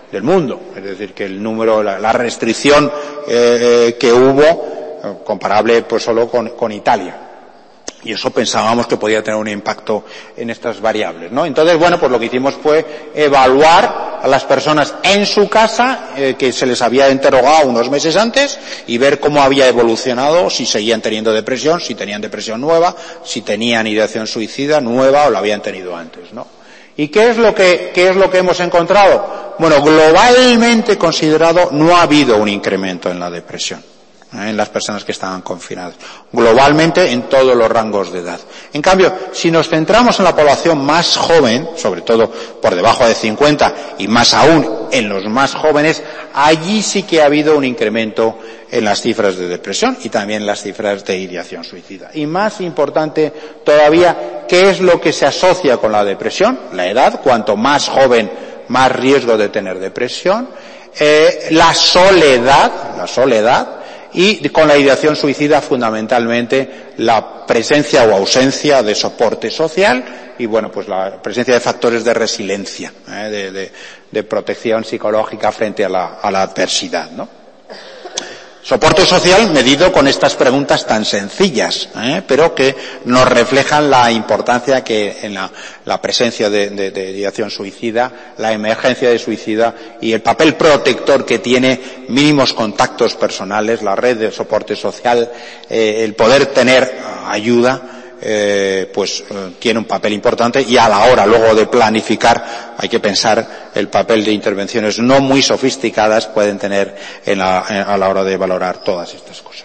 del mundo. Es decir, que el número, la restricción que hubo, comparable pues solo con Italia. Y eso pensábamos que podía tener un impacto en estas variables, ¿no? Entonces, bueno, pues lo que hicimos fue evaluar a las personas en su casa, que se les había interrogado unos meses antes, y ver cómo había evolucionado, si seguían teniendo depresión, si tenían depresión nueva, si tenían ideación suicida nueva o la habían tenido antes, ¿no? ¿Y qué es lo que hemos encontrado? Bueno, globalmente considerado, no ha habido un incremento en la depresión en las personas que estaban confinadas, globalmente en todos los rangos de edad. En cambio, si nos centramos en la población más joven, sobre todo por debajo de 50 y más aún en los más jóvenes, allí sí que ha habido un incremento en las cifras de depresión y también en las cifras de ideación suicida. Y más importante todavía, ¿qué es lo que se asocia con la depresión? La edad, cuanto más joven, más riesgo de tener depresión, la soledad, y con la ideación suicida fundamentalmente la presencia o ausencia de soporte social y bueno, pues la presencia de factores de resiliencia, de protección psicológica frente a la adversidad, ¿no? Soporte social medido con estas preguntas tan sencillas, pero que nos reflejan la importancia que en la presencia de ideación suicida, la emergencia de suicida y el papel protector que tiene mínimos contactos personales, la red de soporte social, el poder tener ayuda, tiene un papel importante y a la hora luego de planificar hay que pensar el papel de intervenciones no muy sofisticadas pueden tener a la hora de valorar todas estas cosas.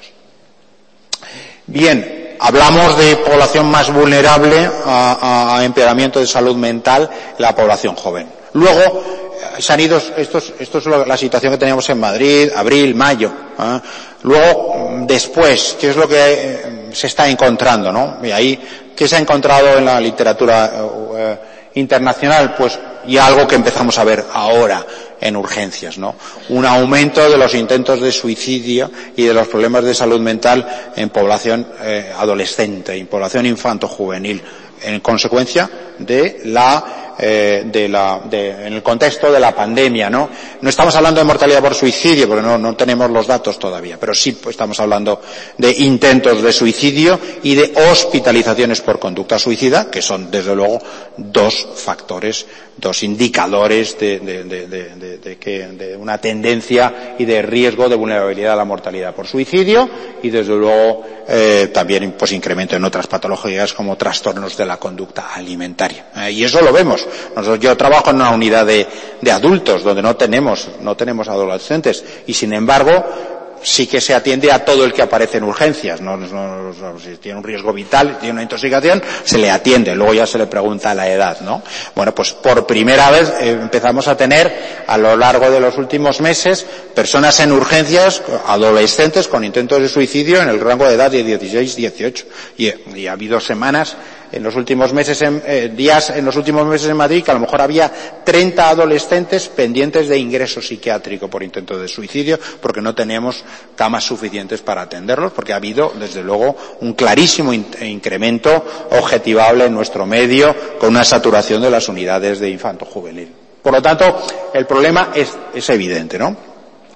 Bien, hablamos de población más vulnerable a empeoramiento de salud mental, la población joven. Luego se han ido, esto es la situación que teníamos en Madrid, abril, mayo. Luego, después, ¿qué es lo que se está encontrando, no? Y ahí, ¿qué se ha encontrado en la literatura internacional? Pues, y algo que empezamos a ver ahora en urgencias, ¿no? Un aumento de los intentos de suicidio y de los problemas de salud mental en población adolescente, en población infanto-juvenil, en consecuencia en el contexto de la pandemia, ¿no? No estamos hablando de mortalidad por suicidio, porque no tenemos los datos todavía, pero sí estamos hablando de intentos de suicidio y de hospitalizaciones por conducta suicida, que son, desde luego, dos factores, dos indicadores de una tendencia y de riesgo de vulnerabilidad a la mortalidad por suicidio y, desde luego, también, pues, incremento en otras patologías como trastornos de la conducta alimentaria. Y eso lo vemos. Yo trabajo en una unidad de adultos donde no tenemos adolescentes y, sin embargo, sí que se atiende a todo el que aparece en urgencias. Si tiene un riesgo vital, tiene una intoxicación, se le atiende. Luego ya se le pregunta la edad, ¿no? Bueno, pues por primera vez empezamos a tener a lo largo de los últimos meses personas en urgencias, adolescentes con intentos de suicidio en el rango de edad de 16-18. Y ha habido semanas en los últimos meses, en los últimos meses en Madrid, que a lo mejor había 30 adolescentes pendientes de ingreso psiquiátrico por intento de suicidio, porque no teníamos camas suficientes para atenderlos, porque ha habido, desde luego, un clarísimo incremento objetivable en nuestro medio, con una saturación de las unidades de infanto-juvenil. Por lo tanto, el problema es evidente, ¿no?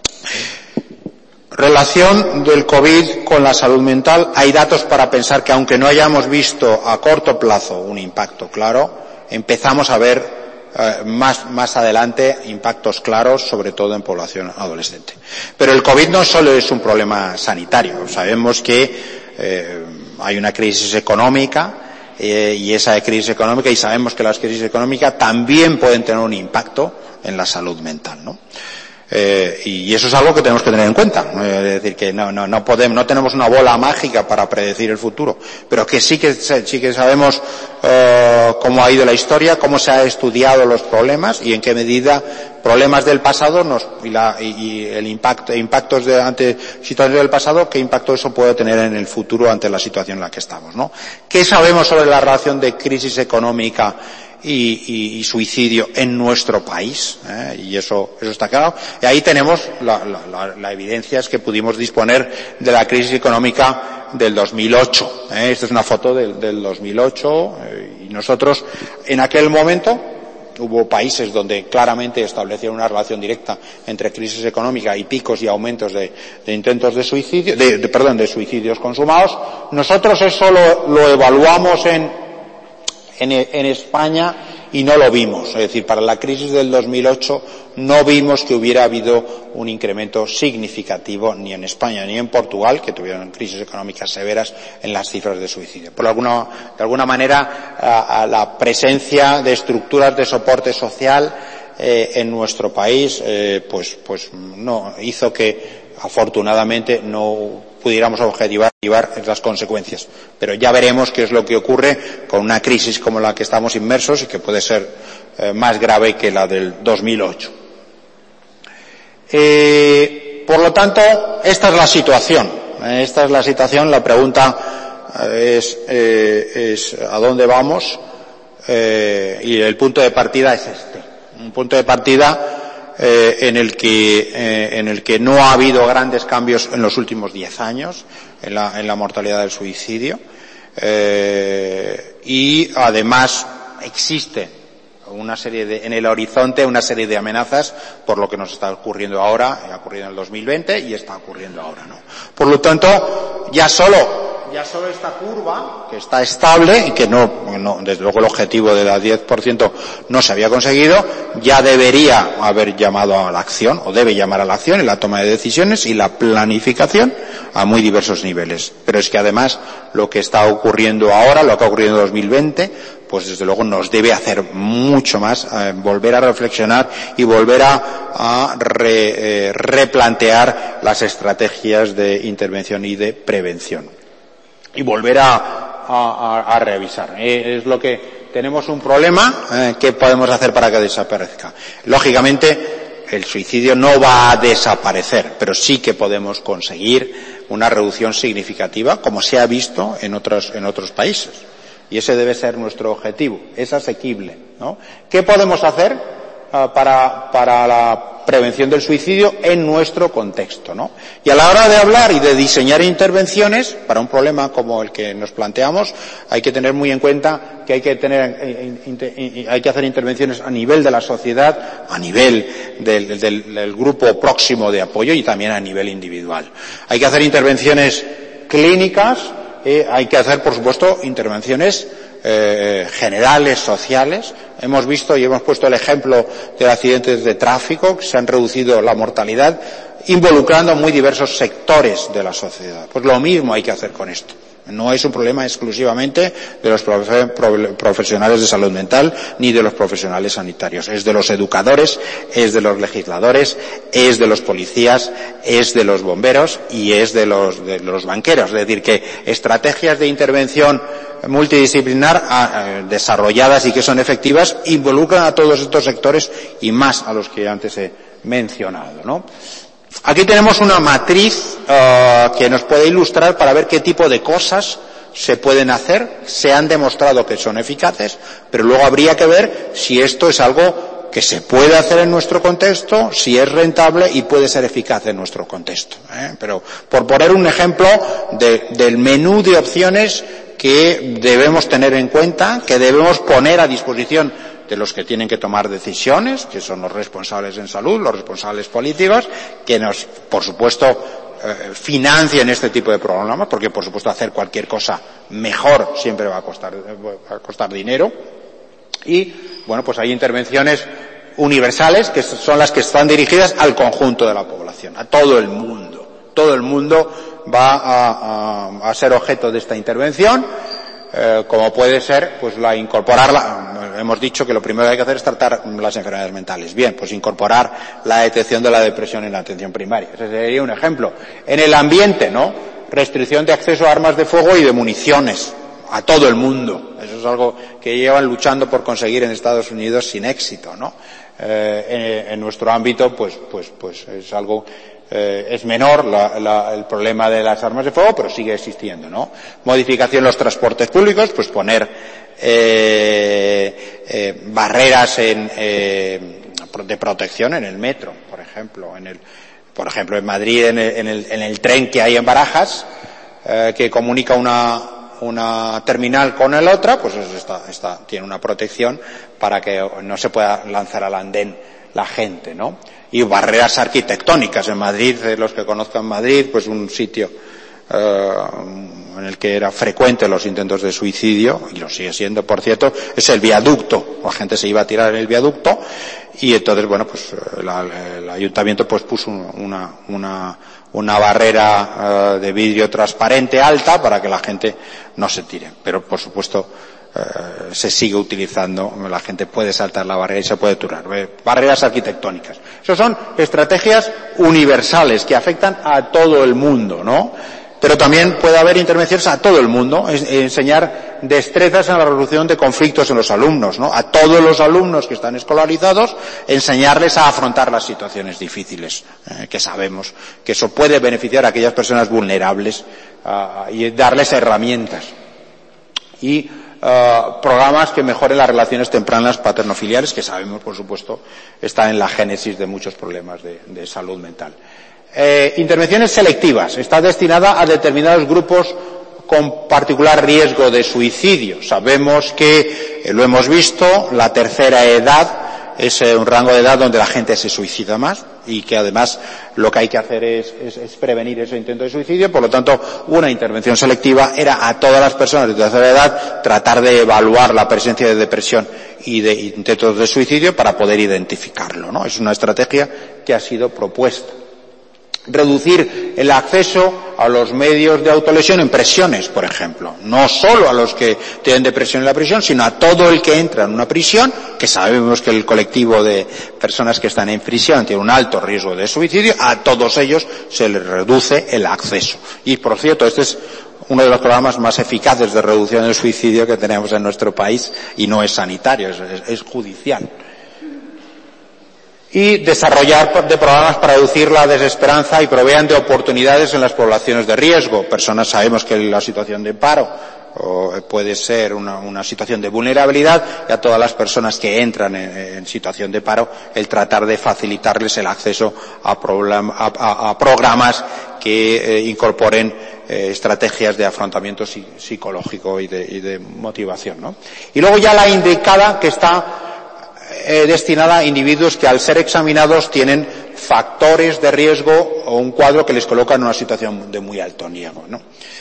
Relación del COVID con la salud mental. Hay datos para pensar que, aunque no hayamos visto a corto plazo un impacto claro, empezamos a ver más adelante impactos claros, sobre todo en población adolescente. Pero el COVID no solo es un problema sanitario. Sabemos que hay una crisis económica y esa crisis económica, y sabemos que las crisis económicas también pueden tener un impacto en la salud mental, ¿no? Y eso es algo que tenemos que tener en cuenta. Es decir, que no tenemos una bola mágica para predecir el futuro, pero que sí que sabemos cómo ha ido la historia, cómo se han estudiado los problemas y en qué medida problemas del pasado y el impactos ante situaciones del pasado, qué impacto eso puede tener en el futuro ante la situación en la que estamos, ¿no? ¿Qué sabemos sobre la relación de crisis económica y suicidio en nuestro país? Y eso está claro. Y ahí tenemos la evidencia es que pudimos disponer de la crisis económica del 2008. Esta es una foto del 2008 y nosotros en aquel momento hubo países donde claramente establecieron una relación directa entre crisis económica y picos y aumentos de intentos de suicidio, de suicidios consumados. Nosotros eso lo evaluamos en España y no lo vimos. Es decir, para la crisis del 2008 no vimos que hubiera habido un incremento significativo ni en España ni en Portugal, que tuvieron crisis económicas severas, en las cifras de suicidio. De alguna manera, la presencia de estructuras de soporte social en nuestro país, pues no hizo que, afortunadamente, no pudiéramos objetivar las consecuencias. Pero ya veremos qué es lo que ocurre con una crisis como la que estamos inmersos y que puede ser más grave que la del 2008. Por lo tanto, esta es la situación. La pregunta es ¿a dónde vamos? Y el punto de partida es este. Un punto de partida en el que no ha habido grandes cambios en los últimos 10 años en la mortalidad del suicidio, y además existe en el horizonte una serie de amenazas por lo que nos está ocurriendo ahora, ha ocurrido en el 2020 y está ocurriendo ahora, ¿no? Por lo tanto, ya solo esta curva, que está estable y que no, desde luego el objetivo del 10% no se había conseguido, ya debería haber llamado a la acción, o debe llamar a la acción, en la toma de decisiones y la planificación a muy diversos niveles. Pero es que además lo que está ocurriendo ahora, lo que ha ocurrido en 2020, pues desde luego nos debe hacer mucho más volver a reflexionar y volver a replantear las estrategias de intervención y de prevención. Y volver a revisar. Es lo que tenemos un problema. ¿Qué podemos hacer para que desaparezca? Lógicamente, el suicidio no va a desaparecer, pero sí que podemos conseguir una reducción significativa, como se ha visto en otros países. Y ese debe ser nuestro objetivo. Es asequible, ¿no? ¿Qué podemos hacer para la prevención del suicidio en nuestro contexto, ¿no? Y a la hora de hablar y de diseñar intervenciones para un problema como el que nos planteamos, hay que tener muy en cuenta que hay que hacer intervenciones a nivel de la sociedad, a nivel del grupo próximo de apoyo y también a nivel individual. Hay que hacer intervenciones clínicas, hay que hacer, por supuesto, intervenciones generales, sociales. Hemos visto y hemos puesto el ejemplo de accidentes de tráfico, que se han reducido la mortalidad, involucrando muy diversos sectores de la sociedad. Pues lo mismo hay que hacer con esto. No es un problema exclusivamente de los profesionales de salud mental ni de los profesionales sanitarios. Es de los educadores, es de los legisladores, es de los policías, es de los bomberos y es de los banqueros. Es decir, que estrategias de intervención multidisciplinar desarrolladas y que son efectivas involucran a todos estos sectores y más a los que antes he mencionado, ¿no? Aquí tenemos una matriz que nos puede ilustrar para ver qué tipo de cosas se pueden hacer. Se han demostrado que son eficaces, pero luego habría que ver si esto es algo que se puede hacer en nuestro contexto, si es rentable y puede ser eficaz en nuestro contexto. Pero por poner un ejemplo del menú de opciones que debemos tener en cuenta, que debemos poner a disposición de los que tienen que tomar decisiones, que son los responsables en salud, los responsables políticos, que nos, por supuesto, financien este tipo de programas, porque por supuesto hacer cualquier cosa mejor siempre va a costar dinero. Y, bueno, pues hay intervenciones universales que son las que están dirigidas al conjunto de la población, a todo el mundo. Todo el mundo va a ser objeto de esta intervención, como puede ser, pues incorporarla. Hemos dicho que lo primero que hay que hacer es tratar las enfermedades mentales. Bien, pues incorporar la detección de la depresión en la atención primaria. Ese sería un ejemplo. En el ambiente, ¿no? Restricción de acceso a armas de fuego y de municiones a todo el mundo. Eso es algo que llevan luchando por conseguir en Estados Unidos sin éxito, ¿no? En nuestro ámbito, pues es algo, es menor el problema de las armas de fuego, pero sigue existiendo, ¿no? Modificación de los transportes públicos, pues poner barreras de protección en el metro, por ejemplo, en Madrid, en el tren que hay en Barajas, que comunica una una terminal con la otra, pues tiene una protección para que no se pueda lanzar al andén la gente, ¿no? Y barreras arquitectónicas. En Madrid, los que conozcan Madrid, pues un sitio en el que era frecuente los intentos de suicidio, y lo sigue siendo, por cierto, es el viaducto. La gente se iba a tirar en el viaducto, y entonces, bueno, pues el ayuntamiento pues puso una barrera de vidrio transparente alta para que la gente no se tire. Pero, por supuesto, se sigue utilizando, la gente puede saltar la barrera y se puede tirar. Barreras arquitectónicas. Esas son estrategias universales que afectan a todo el mundo, ¿no? Pero también puede haber intervenciones a todo el mundo, enseñar destrezas en la resolución de conflictos en los alumnos, ¿no? A todos los alumnos que están escolarizados, enseñarles a afrontar las situaciones difíciles, que sabemos que eso puede beneficiar a aquellas personas vulnerables, y darles herramientas. Y programas que mejoren las relaciones tempranas paterno-filiares, que sabemos, por supuesto, están en la génesis de muchos problemas de salud mental. Intervenciones selectivas. Está destinada a determinados grupos con particular riesgo de suicidio. Sabemos que, lo hemos visto, la tercera edad es un rango de edad donde la gente se suicida más, y que además lo que hay que hacer es prevenir ese intento de suicidio. Por lo tanto, una intervención selectiva era a todas las personas de tercera edad tratar de evaluar la presencia de depresión y de intentos de suicidio para poder identificarlo, ¿no? Es una estrategia que ha sido propuesta. Reducir el acceso a los medios de autolesión en prisiones, por ejemplo. No solo a los que tienen depresión en la prisión, sino a todo el que entra en una prisión, que sabemos que el colectivo de personas que están en prisión tiene un alto riesgo de suicidio. A todos ellos se les reduce el acceso. Y, por cierto, este es uno de los programas más eficaces de reducción del suicidio que tenemos en nuestro país, y no es sanitario, es judicial. Y desarrollar programas para reducir la desesperanza y provean de oportunidades en las poblaciones de riesgo. Personas, sabemos que la situación de paro puede ser una situación de vulnerabilidad, y a todas las personas que entran en situación de paro, el tratar de facilitarles el acceso a programas que incorporen estrategias de afrontamiento psicológico y de motivación, ¿no? Y luego ya la indicada, que está destinada a individuos que, al ser examinados, tienen factores de riesgo o un cuadro que les coloca en una situación de muy alto riesgo, ¿no?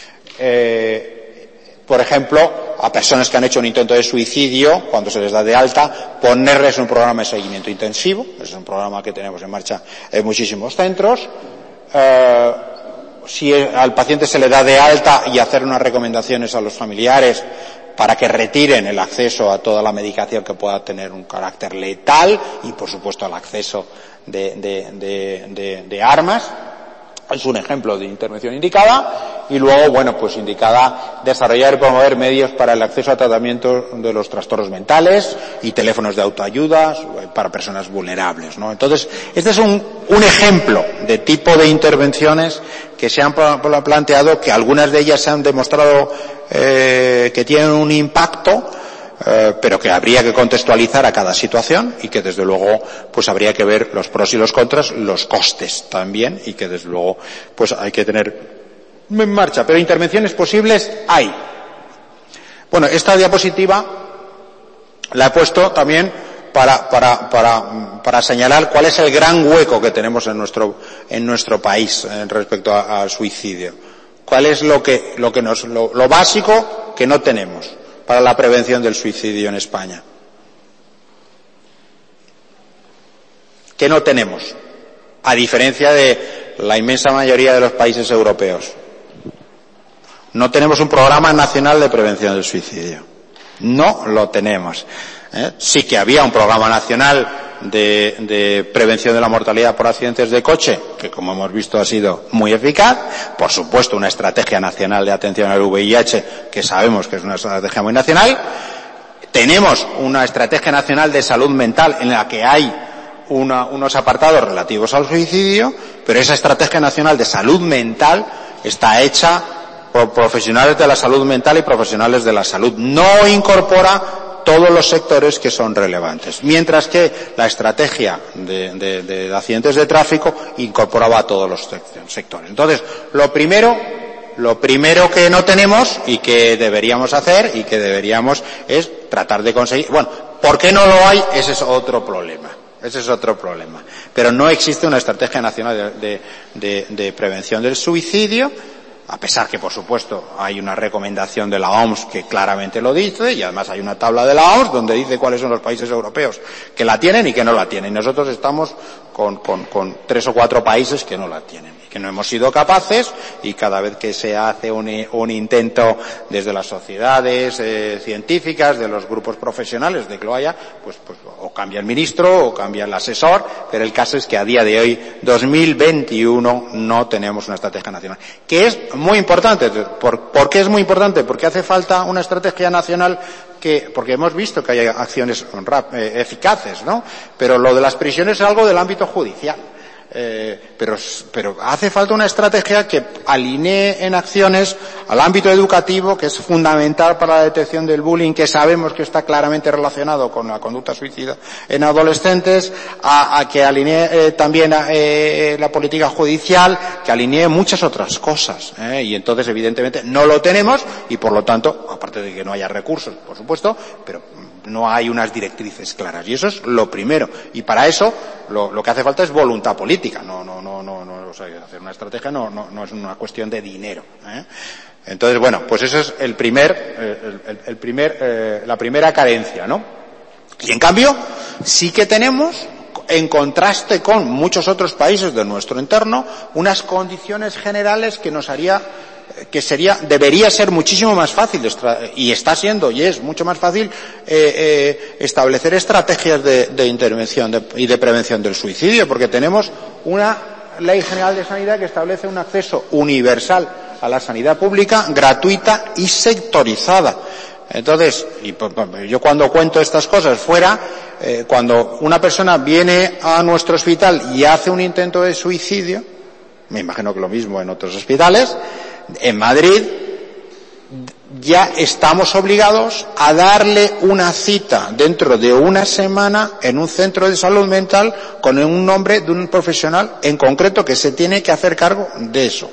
Por ejemplo, a personas que han hecho un intento de suicidio, cuando se les da de alta, ponerles un programa de seguimiento intensivo. Es un programa que tenemos en marcha en muchísimos centros. Si al paciente se le da de alta, y hacer unas recomendaciones a los familiares para que retiren el acceso a toda la medicación que pueda tener un carácter letal, y, por supuesto, al acceso de armas. Es un ejemplo de intervención indicada. Y luego, bueno, pues indicada desarrollar y promover medios para el acceso a tratamiento de los trastornos mentales y teléfonos de autoayuda para personas vulnerables, ¿no? Entonces, este es un ejemplo de tipo de intervenciones que se han planteado, que algunas de ellas se han demostrado que tienen un impacto, pero que habría que contextualizar a cada situación, y que, desde luego, pues habría que ver los pros y los contras, los costes también, y que, desde luego, pues hay que tener en marcha. Pero intervenciones posibles hay. Bueno, esta diapositiva la he puesto también para señalar cuál es el gran hueco que tenemos en nuestro país respecto al suicidio. ¿Cuál es lo básico que no tenemos para la prevención del suicidio en España? ¿Qué no tenemos? A diferencia de la inmensa mayoría de los países europeos. No tenemos un programa nacional de prevención del suicidio. No lo tenemos. Sí que había un programa nacional de prevención de la mortalidad por accidentes de coche, que, como hemos visto, ha sido muy eficaz. Por supuesto, una estrategia nacional de atención al VIH, que sabemos que es una estrategia muy nacional. Tenemos una estrategia nacional de salud mental, en la que hay unos apartados relativos al suicidio, pero esa estrategia nacional de salud mental está hecha por profesionales de la salud mental y profesionales de la salud. No incorpora todos los sectores que son relevantes, mientras que la estrategia de accidentes de tráfico incorporaba a todos los sectores. Entonces, lo primero lo primero que no tenemos y que deberíamos hacer y que deberíamos es tratar de conseguir. Bueno, ¿por qué no lo hay? Ese es otro problema. Ese es otro problema. Pero no existe una estrategia nacional de prevención del suicidio, a pesar que, por supuesto, hay una recomendación de la OMS que claramente lo dice, y además hay una tabla de la OMS donde dice cuáles son los países europeos que la tienen y que no la tienen. Nosotros estamos con 3 o 4 países que no la tienen y que no hemos sido capaces, y cada vez que se hace un intento desde las sociedades científicas, de los grupos profesionales de que lo haya, pues o cambia el ministro o cambia el asesor, pero el caso es que a día de hoy, 2021, no tenemos una estrategia nacional, que es muy importante. ¿Por qué es muy importante? Porque hace falta una estrategia nacional porque hemos visto que hay acciones eficaces, ¿no? Pero lo de las prisiones es algo del ámbito judicial. Pero hace falta una estrategia que alinee en acciones al ámbito educativo, que es fundamental para la detección del bullying, que sabemos que está claramente relacionado con la conducta suicida en adolescentes, a que alinee también la política judicial, que alinee muchas otras cosas, y entonces evidentemente no lo tenemos, y por lo tanto, aparte de que no haya recursos, por supuesto, pero no hay unas directrices claras, y eso es lo primero. Y para eso lo que hace falta es voluntad política. O sea, hacer una estrategia no es una cuestión de dinero, Entonces, bueno, pues eso es la primera carencia, ¿no? Y en cambio, sí que tenemos, en contraste con muchos otros países de nuestro entorno, unas condiciones generales que debería ser muchísimo más fácil, y está siendo, y es mucho más fácil, establecer estrategias de intervención y de prevención del suicidio, porque tenemos una Ley General de Sanidad que establece un acceso universal a la sanidad pública, gratuita y sectorizada. Entonces, yo cuando cuento estas cosas fuera, cuando una persona viene a nuestro hospital y hace un intento de suicidio, me imagino que lo mismo en otros hospitales, en Madrid ya estamos obligados a darle una cita dentro de una semana en un centro de salud mental con un nombre de un profesional en concreto que se tiene que hacer cargo de eso.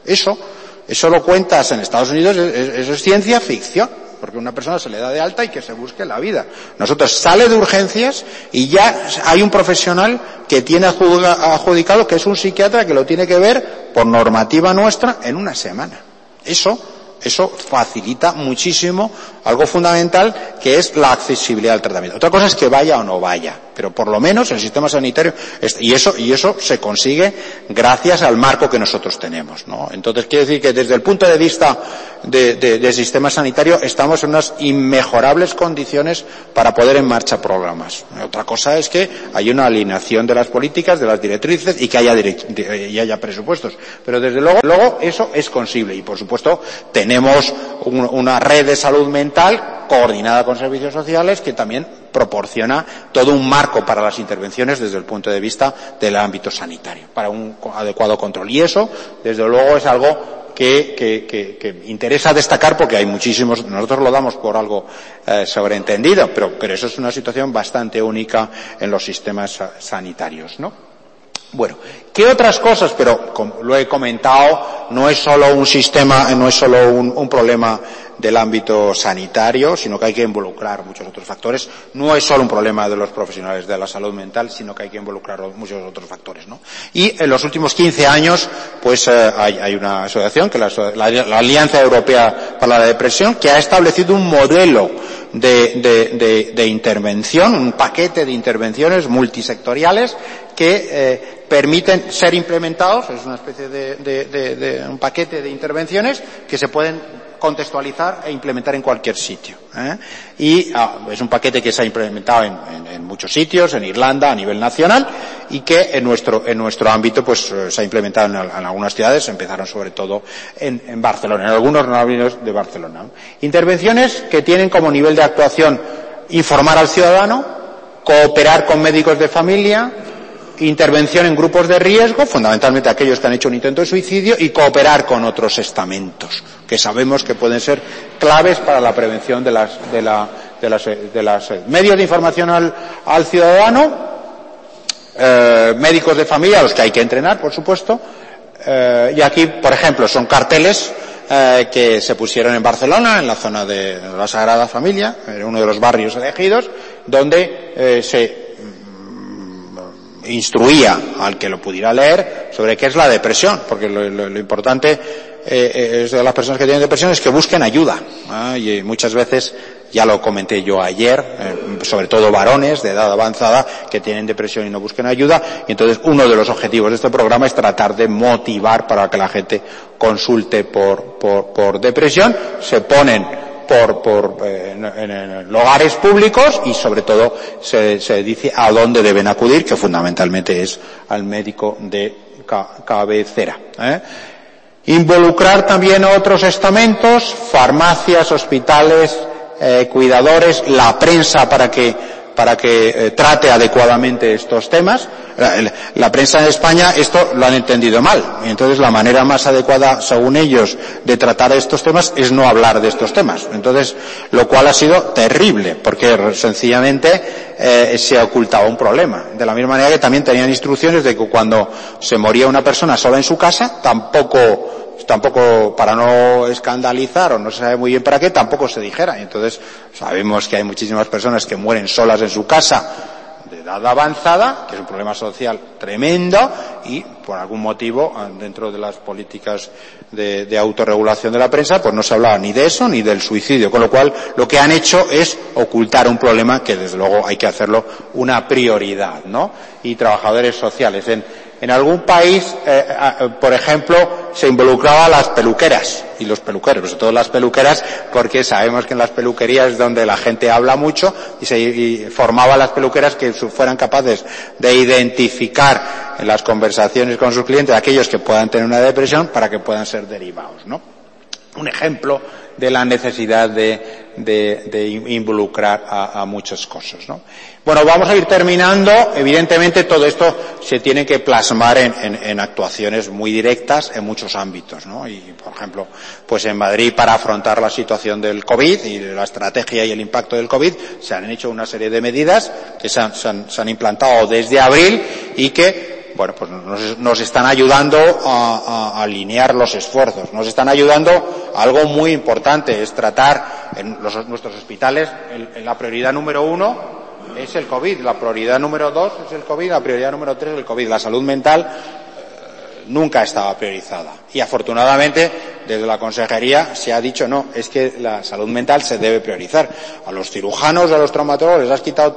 Eso lo cuentas en Estados Unidos, eso es ciencia ficción, porque a una persona se le da de alta y que se busque la vida. Nosotros sale de urgencias y ya hay un profesional que tiene adjudicado, que es un psiquiatra, que lo tiene que ver por normativa nuestra en una semana. Eso facilita muchísimo algo fundamental, que es la accesibilidad al tratamiento. Otra cosa es que vaya o no vaya, pero por lo menos el sistema sanitario, y eso se consigue gracias al marco que nosotros tenemos, ¿no? Entonces quiere decir que desde el punto de vista del sistema sanitario estamos en unas inmejorables condiciones para poner en marcha programas. Otra cosa es que hay una alineación de las políticas, de las directrices, y que haya presupuestos. Pero desde luego eso es posible, y por supuesto tenemos una red de salud mental coordinada con servicios sociales que también proporciona todo un marco para las intervenciones desde el punto de vista del ámbito sanitario, para un adecuado control. Y eso, desde luego, es algo que interesa destacar, porque hay muchísimos, nosotros lo damos por algo sobreentendido, pero eso es una situación bastante única en los sistemas sanitarios, ¿no? Bueno, ¿qué otras cosas? Pero como lo he comentado, no es solo un sistema, no es solo un problema del ámbito sanitario, sino que hay que involucrar muchos otros factores. No es solo un problema de los profesionales de la salud mental, sino que hay que involucrar muchos otros factores, ¿no? Y en los últimos 15 años, pues hay una asociación, que la Alianza Europea para la Depresión, que ha establecido un modelo de intervención, un paquete de intervenciones multisectoriales que permiten ser implementados. Es una especie de un paquete de intervenciones que se pueden contextualizar e implementar en cualquier sitio, y es un paquete que se ha implementado en muchos sitios, en Irlanda a nivel nacional, y que en nuestro ámbito pues se ha implementado en algunas ciudades. Empezaron sobre todo en Barcelona, en algunos navios de Barcelona. Intervenciones que tienen como nivel de actuación informar al ciudadano, cooperar con médicos de familia, intervención en grupos de riesgo, fundamentalmente aquellos que han hecho un intento de suicidio, y cooperar con otros estamentos que sabemos que pueden ser claves para la prevención de las medios de información al ciudadano, médicos de familia, a los que hay que entrenar, por supuesto, Y aquí, por ejemplo, son carteles que se pusieron en Barcelona, en la zona de la Sagrada Familia, en uno de los barrios elegidos, donde se instruía al que lo pudiera leer sobre qué es la depresión, porque lo importante es de las personas que tienen depresión es que busquen ayuda, y muchas veces, ya lo comenté yo ayer, sobre todo varones de edad avanzada que tienen depresión y no busquen ayuda, y entonces uno de los objetivos de este programa es tratar de motivar para que la gente consulte por depresión. Se ponen en lugares públicos y sobre todo se dice a dónde deben acudir, que fundamentalmente es al médico de cabecera. Involucrar también a otros estamentos, farmacias, hospitales, cuidadores, la prensa para que trate adecuadamente estos temas. La prensa en España esto lo han entendido mal, y entonces la manera más adecuada, según ellos, de tratar estos temas es no hablar de estos temas. Entonces, lo cual ha sido terrible, porque sencillamente se ocultaba un problema. De la misma manera que también tenían instrucciones de que cuando se moría una persona sola en su casa, tampoco para no escandalizar, o no se sabe muy bien para qué, tampoco se dijera. Y entonces sabemos que hay muchísimas personas que mueren solas en su casa de edad avanzada, que es un problema social tremendo, y por algún motivo dentro de las políticas de autorregulación de la prensa pues no se hablaba ni de eso ni del suicidio, con lo cual lo que han hecho es ocultar un problema que desde luego hay que hacerlo una prioridad, ¿no? Y trabajadores sociales. En algún país, por ejemplo, se involucraba a las peluqueras y los peluqueros, sobre todo las peluqueras, porque sabemos que en las peluquerías es donde la gente habla mucho, y formaba a las peluqueras que fueran capaces de identificar en las conversaciones con sus clientes aquellos que puedan tener una depresión para que puedan ser derivados, ¿no? Un ejemplo de la necesidad de involucrar a muchas cosas, ¿no? Bueno, vamos a ir terminando. Evidentemente todo esto se tiene que plasmar en actuaciones muy directas en muchos ámbitos, ¿no? Y, por ejemplo, pues en Madrid, para afrontar la situación del COVID y la estrategia y el impacto del COVID, se han hecho una serie de medidas que se han implantado desde abril y que, bueno, pues nos están ayudando a alinear los esfuerzos. Nos están ayudando a algo muy importante, es tratar en nuestros hospitales la prioridad número 1 es el COVID, la prioridad número 2 es el COVID, la prioridad número 3 es el COVID. La salud mental nunca estaba priorizada. Y afortunadamente, desde la consejería se ha dicho no, es que la salud mental se debe priorizar. A los cirujanos, a los traumatólogos les has quitado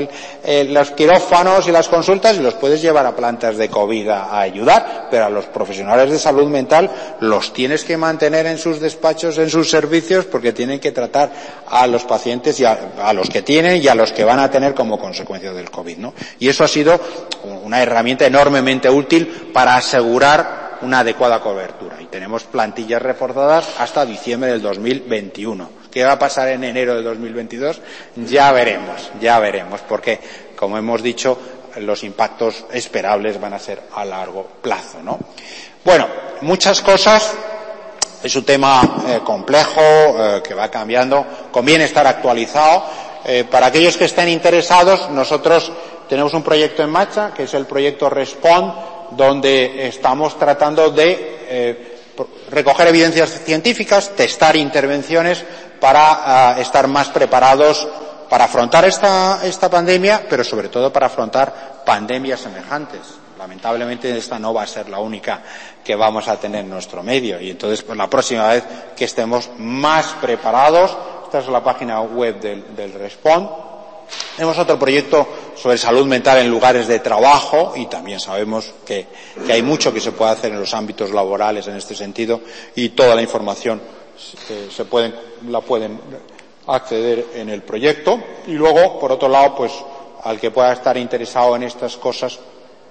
los quirófanos y las consultas y los puedes llevar a plantas de COVID a ayudar, pero a los profesionales de salud mental los tienes que mantener en sus despachos, en sus servicios, porque tienen que tratar a los pacientes y a los que tienen y a los que van a tener como consecuencia del COVID, ¿no? Y eso ha sido una herramienta enormemente útil para asegurar una adecuada cobertura. Y tenemos plantillas reforzadas hasta diciembre del 2021. ¿Qué va a pasar en enero de 2022? Ya veremos, porque, como hemos dicho, los impactos esperables van a ser a largo plazo, ¿no? Bueno, muchas cosas. Es un tema complejo, que va cambiando. Conviene estar actualizado. Para aquellos que estén interesados, nosotros tenemos un proyecto en marcha, que es el proyecto Respond, donde estamos tratando de recoger evidencias científicas, testar intervenciones para estar más preparados para afrontar esta pandemia, pero sobre todo para afrontar pandemias semejantes. Lamentablemente esta no va a ser la única que vamos a tener en nuestro medio, y entonces pues la próxima vez que estemos más preparados. Esta es la página web del Respond. Tenemos otro proyecto sobre salud mental en lugares de trabajo, y también sabemos que hay mucho que se puede hacer en los ámbitos laborales en este sentido, y toda la información la pueden acceder en el proyecto. Y luego, por otro lado, pues al que pueda estar interesado en estas cosas,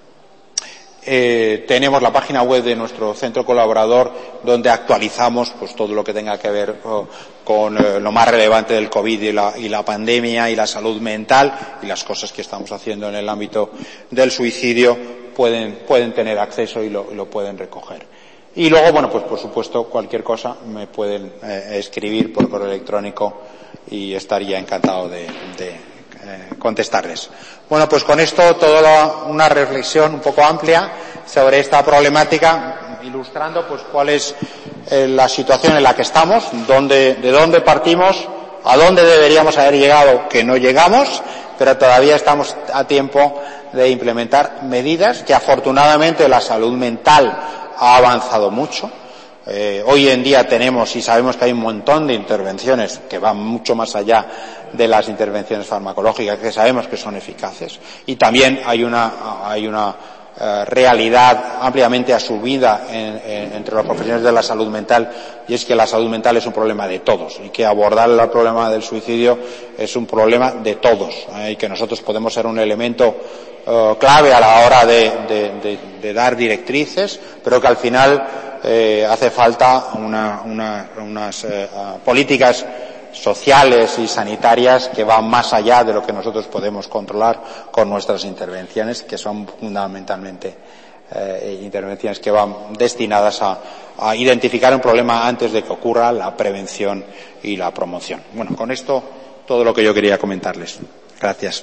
tenemos la página web de nuestro centro colaborador, donde actualizamos pues todo lo que tenga que ver con lo más relevante del COVID y la pandemia y la salud mental, y las cosas que estamos haciendo en el ámbito del suicidio pueden tener acceso y lo pueden recoger. Y luego, bueno, pues por supuesto, cualquier cosa me pueden escribir por correo electrónico y estaría encantado de contestarles. Bueno, pues con esto toda una reflexión un poco amplia sobre esta problemática. ilustrando pues cuál es la situación en la que estamos, de dónde partimos, a dónde deberíamos haber llegado, que no llegamos, pero todavía estamos a tiempo de implementar medidas que afortunadamente la salud mental ha avanzado mucho. Hoy en día tenemos y sabemos que hay un montón de intervenciones que van mucho más allá de las intervenciones farmacológicas, que sabemos que son eficaces, y también hay una realidad ampliamente asumida entre los profesionales de la salud mental, y es que la salud mental es un problema de todos y que abordar el problema del suicidio es un problema de todos, y que nosotros podemos ser un elemento clave a la hora de dar directrices, pero que al final hace falta unas políticas sociales y sanitarias que van más allá de lo que nosotros podemos controlar con nuestras intervenciones, que son fundamentalmente intervenciones que van destinadas a identificar un problema antes de que ocurra, la prevención y la promoción. Bueno, con esto todo lo que yo quería comentarles. Gracias.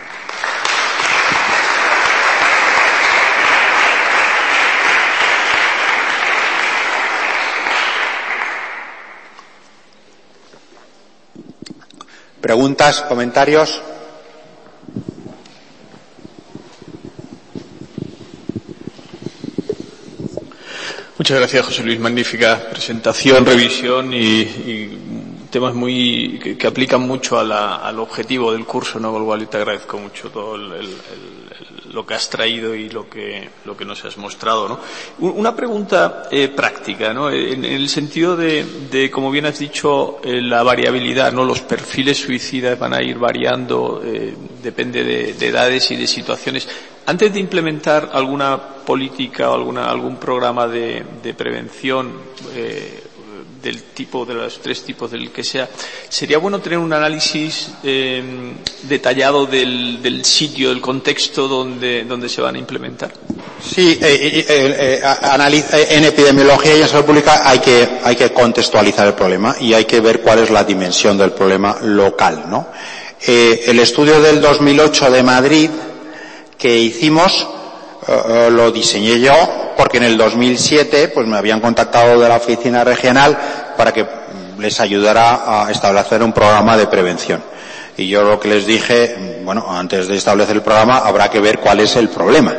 ¿Preguntas, comentarios? Muchas gracias, José Luis. Magnífica presentación, revisión y temas que aplican mucho al objetivo del curso, ¿no? Con lo cual te agradezco mucho todo lo que has traído y lo que nos has mostrado, ¿no? Una pregunta práctica, ¿no? En el sentido de, como bien has dicho, la variabilidad, ¿no? Los perfiles suicidas van a ir variando, depende de edades y de situaciones. Antes de implementar alguna política o algún programa de prevención, del tipo, de los tres tipos del que sea, sería bueno tener un análisis detallado del sitio, del contexto donde se van a implementar. Sí, en epidemiología y en salud pública hay que contextualizar el problema y hay que ver cuál es la dimensión del problema local, ¿no? El estudio del 2008 de Madrid que hicimos lo diseñé yo porque en el 2007 pues me habían contactado de la oficina regional para que les ayudara a establecer un programa de prevención. Y yo lo que les dije, bueno, antes de establecer el programa habrá que ver cuál es el problema.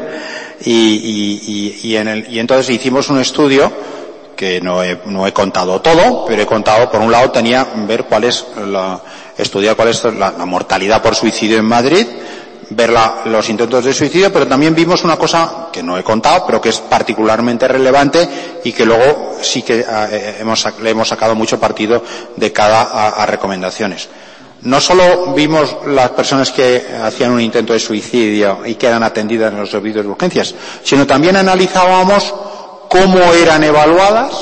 Y entonces hicimos un estudio que no he contado todo, pero he contado, por un lado tenía ver estudiar cuál es la mortalidad por suicidio en Madrid, ver los intentos de suicidio, pero también vimos una cosa que no he contado, pero que es particularmente relevante y que luego sí que le hemos sacado mucho partido de cara a recomendaciones. No solo vimos las personas que hacían un intento de suicidio y que eran atendidas en los servicios de urgencias, sino también analizábamos cómo eran evaluadas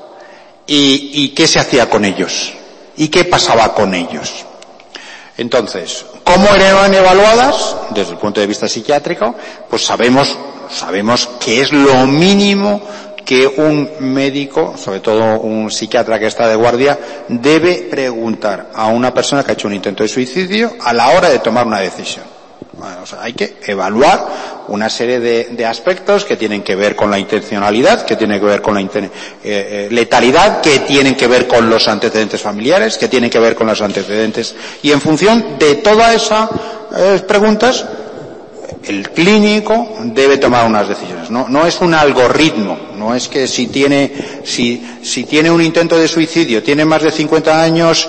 y qué se hacía con ellos y qué pasaba con ellos. Entonces, ¿cómo eran evaluadas? Desde el punto de vista psiquiátrico, pues sabemos que es lo mínimo que un médico, sobre todo un psiquiatra que está de guardia, debe preguntar a una persona que ha hecho un intento de suicidio a la hora de tomar una decisión. Bueno, o sea, hay que evaluar una serie de aspectos que tienen que ver con la intencionalidad, que tienen que ver con la letalidad, que tienen que ver con los antecedentes familiares, que tienen que ver con los antecedentes. Y en función de todas esas preguntas, el clínico debe tomar unas decisiones. No es un algoritmo, no es que si tiene un intento de suicidio, tiene más de 50 años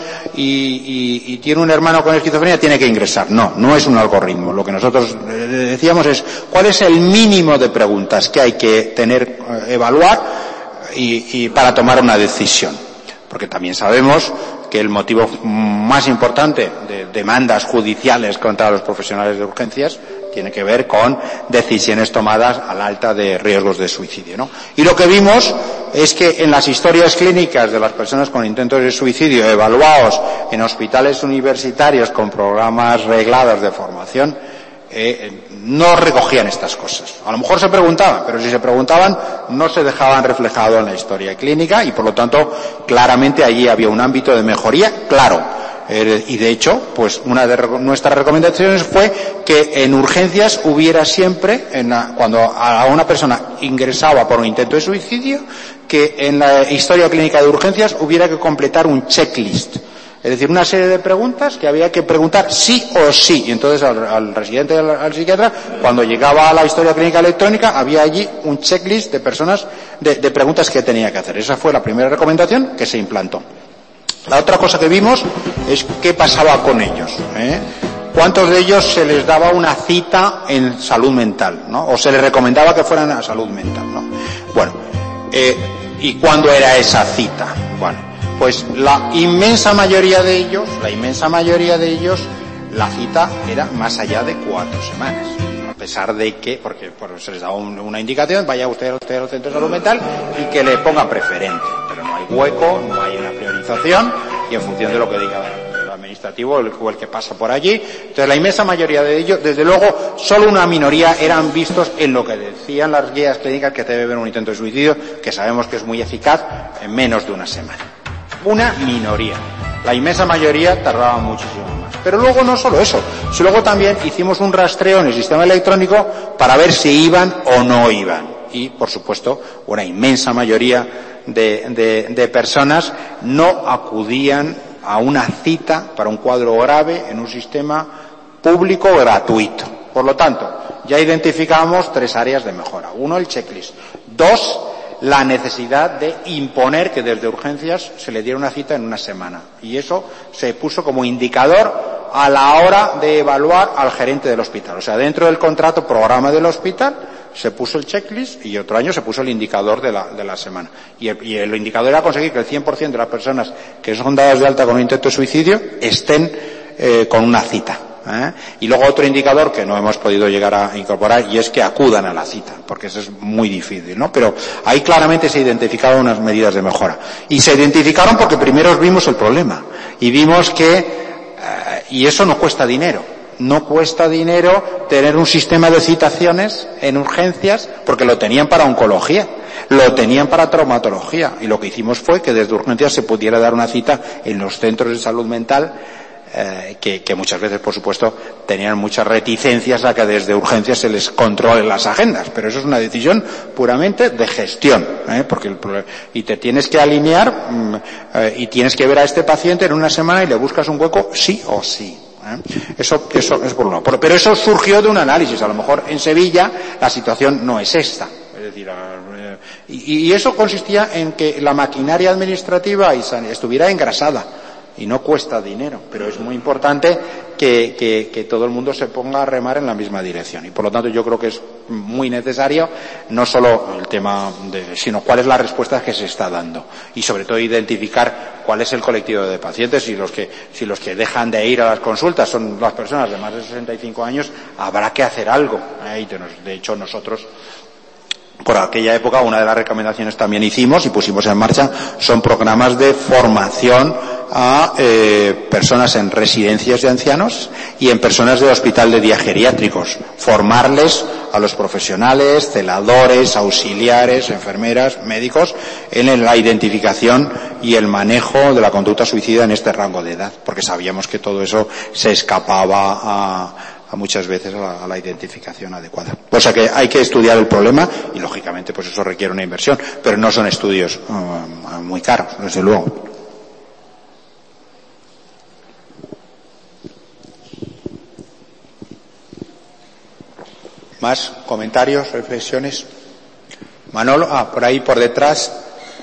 y tiene un hermano con esquizofrenia, tiene que ingresar. No es un algoritmo. Lo que nosotros decíamos es cuál es el mínimo de preguntas que hay que evaluar y para tomar una decisión. Porque también sabemos que el motivo más importante de demandas judiciales contra los profesionales de urgencias tiene que ver con decisiones tomadas al alta de riesgos de suicidio, ¿no? Y lo que vimos es que en las historias clínicas de las personas con intentos de suicidio evaluados en hospitales universitarios con programas reglados de formación, no recogían estas cosas. A lo mejor se preguntaban, pero si se preguntaban no se dejaban reflejado en la historia clínica y por lo tanto claramente allí había un ámbito de mejoría claro. Y de hecho, pues una de nuestras recomendaciones fue que en urgencias hubiera siempre, cuando a una persona ingresaba por un intento de suicidio, que en la historia clínica de urgencias hubiera que completar un checklist. Es decir, una serie de preguntas que había que preguntar sí o sí. Y entonces al residente, al psiquiatra, cuando llegaba a la historia clínica electrónica, había allí un checklist de personas, de preguntas que tenía que hacer. Esa fue la primera recomendación que se implantó. La otra cosa que vimos es qué pasaba con ellos, ¿Cuántos de ellos se les daba una cita en salud mental, ¿no? O se les recomendaba que fueran a salud mental, ¿no? Bueno, ¿y cuándo era esa cita? Bueno, pues la inmensa mayoría de ellos, la cita era más allá de 4 semanas. A pesar de que, porque se les daba una indicación, vaya usted al centro de salud mental y que le ponga preferente. Pero no hay hueco, no hay una priorización, y en función de lo que diga el administrativo o el que pasa por allí. Entonces la inmensa mayoría de ellos, desde luego, solo una minoría eran vistos en lo que decían las guías clínicas que debe haber un intento de suicidio, que sabemos que es muy eficaz, en menos de una semana. Una minoría. La inmensa mayoría tardaba muchísimo más. Pero luego no solo eso, sino luego también hicimos un rastreo en el sistema electrónico para ver si iban o no iban. Y, por supuesto, una inmensa mayoría de personas no acudían a una cita para un cuadro grave en un sistema público gratuito. Por lo tanto, ya identificamos 3 áreas de mejora. 1, el checklist. 2, la necesidad de imponer que desde urgencias se le diera una cita en una semana. Y eso se puso como indicador a la hora de evaluar al gerente del hospital. O sea, dentro del contrato programa del hospital se puso el checklist y otro año se puso el indicador de la semana. Y el indicador era conseguir que el 100% de las personas que son dadas de alta con un intento de suicidio estén con una cita. Y luego otro indicador que no hemos podido llegar a incorporar, y es que acudan a la cita, porque eso es muy difícil, ¿no? Pero ahí claramente se identificaron unas medidas de mejora. Y se identificaron porque primero vimos el problema. Y vimos que, y eso no cuesta dinero. No cuesta dinero tener un sistema de citaciones en urgencias, porque lo tenían para oncología, lo tenían para traumatología. Y lo que hicimos fue que desde urgencias se pudiera dar una cita en los centros de salud mental, que muchas veces, por supuesto, tenían muchas reticencias a que desde urgencias se les controlen las agendas, pero eso es una decisión puramente de gestión, porque y te tienes que alinear y tienes que ver a este paciente en una semana y le buscas un hueco sí o sí. Eso es por uno. Pero eso surgió de un análisis. A lo mejor en Sevilla la situación no es esta. Es decir, y eso consistía en que la maquinaria administrativa estuviera engrasada. Y no cuesta dinero, pero es muy importante que todo el mundo se ponga a remar en la misma dirección. Y por lo tanto yo creo que es muy necesario no solo el tema sino cuál es la respuesta que se está dando. Y sobre todo identificar cuál es el colectivo de pacientes. Si los que dejan de ir a las consultas son las personas de más de 65 años, habrá que hacer algo. De hecho nosotros, por aquella época, una de las recomendaciones también hicimos y pusimos en marcha son programas de formación a personas en residencias de ancianos y en personas de hospital de día geriátricos. Formarles a los profesionales, celadores, auxiliares, enfermeras, médicos en la identificación y el manejo de la conducta suicida en este rango de edad, porque sabíamos que todo eso se escapaba a muchas veces a la identificación adecuada. O sea que hay que estudiar el problema y lógicamente pues eso requiere una inversión, pero no son estudios muy caros, desde luego. ¿Más comentarios, reflexiones? Manolo, por ahí por detrás.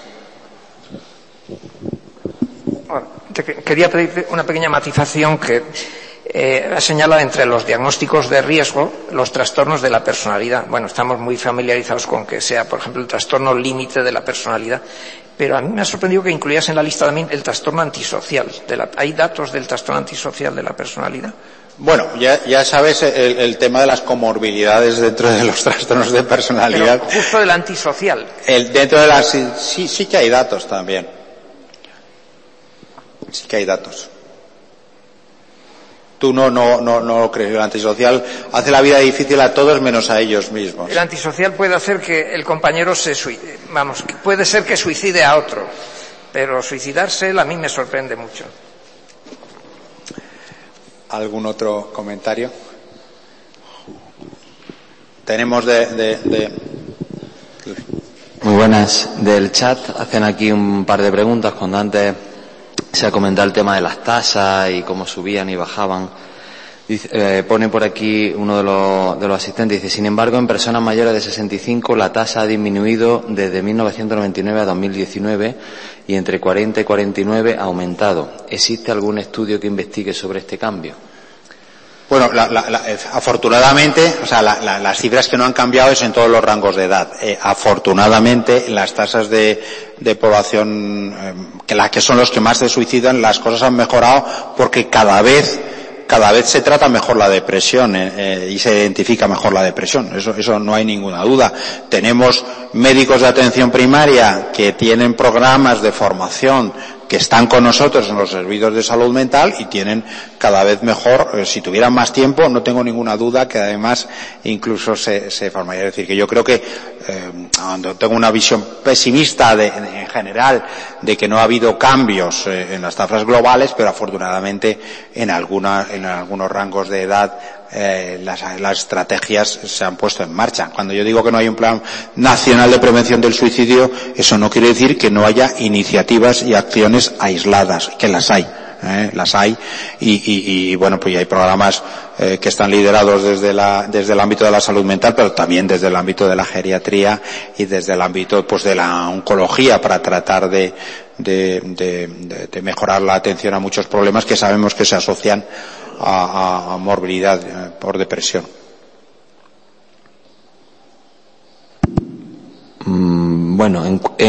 Quería pedirte una pequeña matización que ha señalado entre los diagnósticos de riesgo los trastornos de la personalidad. Bueno, estamos muy familiarizados con que sea, por ejemplo, el trastorno límite de la personalidad, pero a mí me ha sorprendido que incluías en la lista también el trastorno antisocial. ¿Hay datos del trastorno antisocial de la personalidad? Bueno, ya sabes el tema de las comorbilidades dentro de los trastornos de personalidad. Pero justo del antisocial. Dentro de las sí que hay datos también. Sí que hay datos. Tú no crees. El antisocial hace la vida difícil a todos menos a ellos mismos. El antisocial puede hacer que el compañero puede ser que suicide a otro, pero suicidarse a mí me sorprende mucho. ¿Algún otro comentario? Tenemos Muy buenas. Del chat hacen aquí un par de preguntas. Cuando antes se ha comentado el tema de las tasas y cómo subían y bajaban, pone por aquí uno de los asistentes, dice: sin embargo, en personas mayores de 65 la tasa ha disminuido desde 1999 a 2019 y entre 40 y 49 ha aumentado. ¿Existe algún estudio que investigue sobre este cambio? Bueno, afortunadamente, o sea, las cifras que no han cambiado es en todos los rangos de edad. Afortunadamente, las tasas de población, que son los que más se suicidan, las cosas han mejorado porque cada vez se trata mejor la depresión y se identifica mejor la depresión. Eso no hay ninguna duda. Tenemos médicos de atención primaria que tienen programas de formación que están con nosotros en los servicios de salud mental y tienen cada vez mejor, si tuvieran más tiempo, no tengo ninguna duda que además incluso se formaría. Es decir, que yo creo que tengo una visión pesimista en general de que no ha habido cambios en las cifras globales, pero afortunadamente en algunos rangos de edad las estrategias se han puesto en marcha. Cuando yo digo que no hay un plan nacional de prevención del suicidio, eso no quiere decir que no haya iniciativas y acciones aisladas, que las hay. Y bueno, pues hay programas que están liderados desde el ámbito de la salud mental, pero también desde el ámbito de la geriatría y desde el ámbito pues de la oncología para tratar de mejorar la atención a muchos problemas que sabemos que se asocian a morbilidad por depresión. Bueno,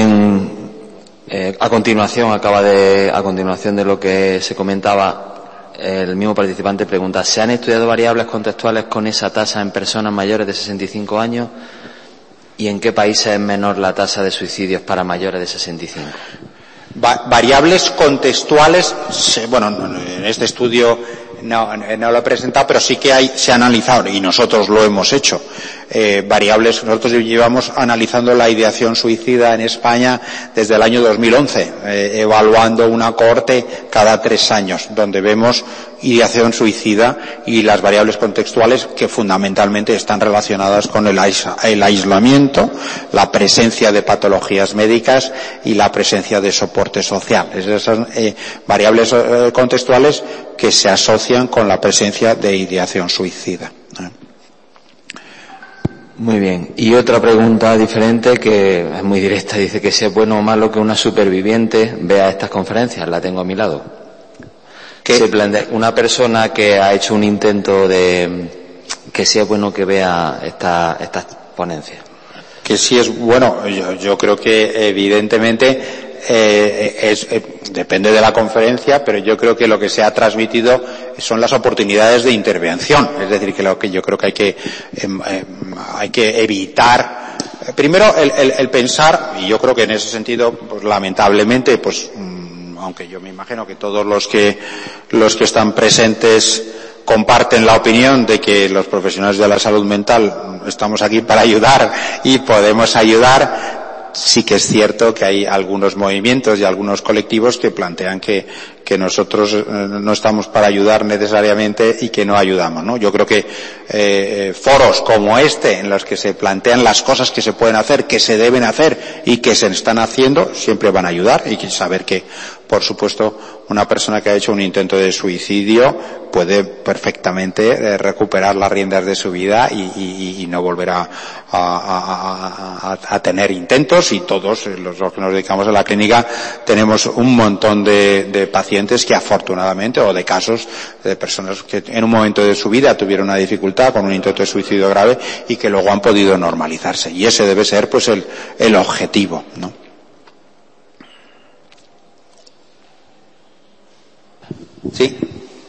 a continuación de lo que se comentaba, el mismo participante pregunta: ¿se han estudiado variables contextuales con esa tasa en personas mayores de 65 años? ¿Y en qué países es menor la tasa de suicidios para mayores de 65? Variables contextuales, bueno, en este estudio no lo he presentado, pero sí que se ha analizado, y nosotros lo hemos hecho, variables. Nosotros llevamos analizando la ideación suicida en España desde el año 2011, evaluando una cohorte cada 3 años, donde vemos ideación suicida y las variables contextuales que fundamentalmente están relacionadas con el aislamiento, la presencia de patologías médicas y la presencia de soporte social. Esas variables contextuales que se asocian con la presencia de ideación suicida. Muy bien. Y otra pregunta diferente que es muy directa. Dice que si es bueno o malo que una superviviente vea estas conferencias. La tengo a mi lado. Una persona que ha hecho un intento que si es bueno que vea estas ponencias. Que si es bueno, yo creo que evidentemente depende de la conferencia, pero yo creo que lo que se ha transmitido son las oportunidades de intervención. Es decir, que lo que yo creo que hay que evitar primero el pensar, y yo creo que en ese sentido, pues lamentablemente, pues aunque yo me imagino que todos los que están presentes comparten la opinión de que los profesionales de la salud mental estamos aquí para ayudar y podemos ayudar. Sí que es cierto que hay algunos movimientos y algunos colectivos que plantean que nosotros no estamos para ayudar necesariamente y que no ayudamos, ¿no? Yo creo que foros como este, en los que se plantean las cosas que se pueden hacer, que se deben hacer y que se están haciendo, siempre van a ayudar. Y que saber que, por supuesto, una persona que ha hecho un intento de suicidio puede perfectamente recuperar las riendas de su vida y no volver a tener intentos. Y todos los que nos dedicamos a la clínica tenemos un montón de pacientes que afortunadamente, o de casos de personas que en un momento de su vida tuvieron una dificultad con un intento de suicidio grave y que luego han podido normalizarse. Y ese debe ser pues el objetivo, ¿no? Sí.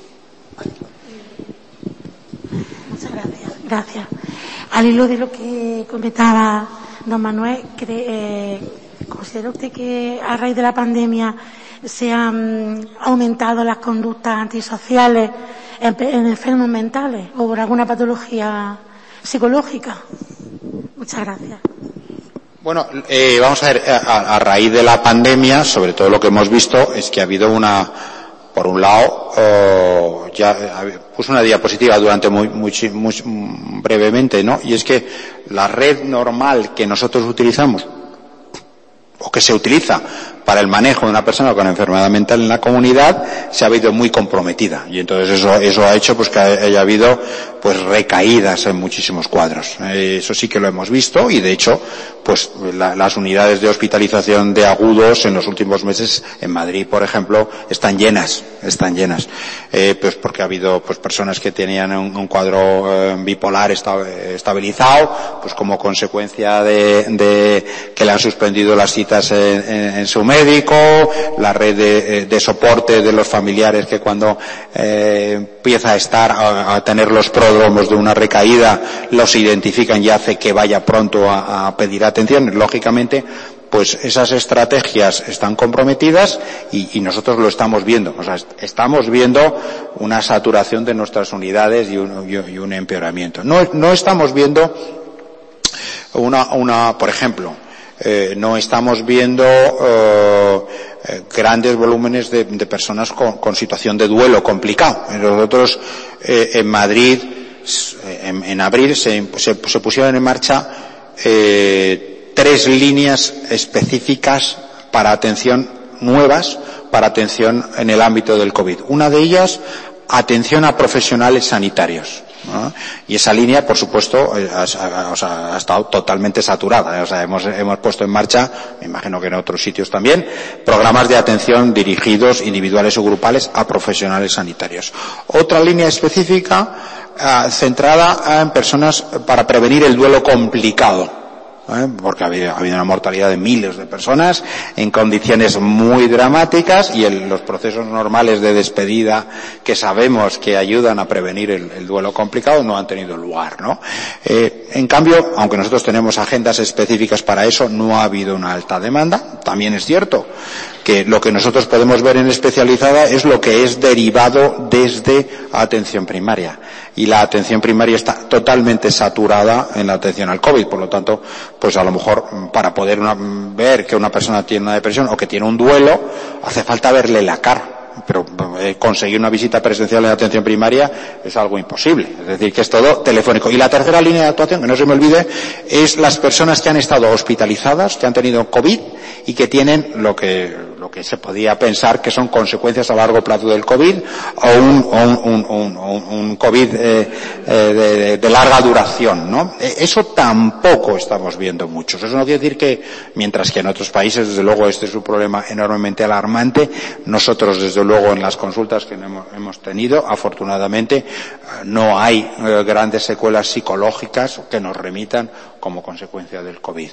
Muchas gracias. Gracias. Al hilo de lo que comentaba don Manuel, ¿considera usted que a raíz de la pandemia se han aumentado las conductas antisociales en enfermos mentales o por alguna patología psicológica? Muchas gracias. Bueno, vamos a ver, a raíz de la pandemia, sobre todo lo que hemos visto es que ha habido Por un lado, ya puse una diapositiva durante muy brevemente, ¿no? Y es que la red normal que nosotros utilizamos, o que se utiliza para el manejo de una persona con enfermedad mental en la comunidad, se ha visto muy comprometida. Y entonces eso ha hecho pues que haya habido pues recaídas en muchísimos cuadros. Eso sí que lo hemos visto, y de hecho pues las unidades de hospitalización de agudos en los últimos meses en Madrid, por ejemplo, están llenas. Pues porque ha habido pues personas que tenían un cuadro bipolar estabilizado, pues como consecuencia de que le han suspendido las citas en su médico, la red de soporte de los familiares que cuando empieza a tener los pródromos de una recaída los identifican y hace que vaya pronto a pedir atención. Lógicamente, pues esas estrategias están comprometidas y nosotros lo estamos viendo. O sea, estamos viendo una saturación de nuestras unidades y un empeoramiento. No estamos viendo por ejemplo, no estamos viendo grandes volúmenes de personas con situación de duelo complicado. Nosotros en Madrid, en abril se pusieron en marcha 3 líneas específicas para atención nuevas, para atención en el ámbito del COVID. Una de ellas, atención a profesionales sanitarios, ¿no? Y esa línea, por supuesto, ha estado totalmente saturada. O sea, hemos puesto en marcha, me imagino que en otros sitios también, programas de atención dirigidos, individuales o grupales, a profesionales sanitarios. Otra línea específica centrada en personas para prevenir el duelo complicado, porque ha habido una mortalidad de miles de personas en condiciones muy dramáticas, y los procesos normales de despedida que sabemos que ayudan a prevenir el duelo complicado no han tenido lugar, ¿no? En cambio, aunque nosotros tenemos agendas específicas para eso, no ha habido una alta demanda. También es cierto que lo que nosotros podemos ver en especializada es lo que es derivado desde atención primaria, y la atención primaria está totalmente saturada en la atención al COVID. Por lo tanto, pues a lo mejor para poder ver que una persona tiene una depresión o que tiene un duelo, hace falta verle la cara. Pero conseguir una visita presencial en atención primaria es algo imposible. Es decir, que es todo telefónico. Y la tercera línea de actuación, que no se me olvide, es las personas que han estado hospitalizadas, que han tenido COVID y que tienen lo que se podía pensar que son consecuencias a largo plazo del COVID, o un COVID de larga duración, ¿no? Eso tampoco estamos viendo muchos. Eso no quiere decir que, mientras que en otros países, desde luego, este es un problema enormemente alarmante, nosotros, desde luego, en las consultas que hemos tenido, afortunadamente, no hay grandes secuelas psicológicas que nos remitan como consecuencia del COVID.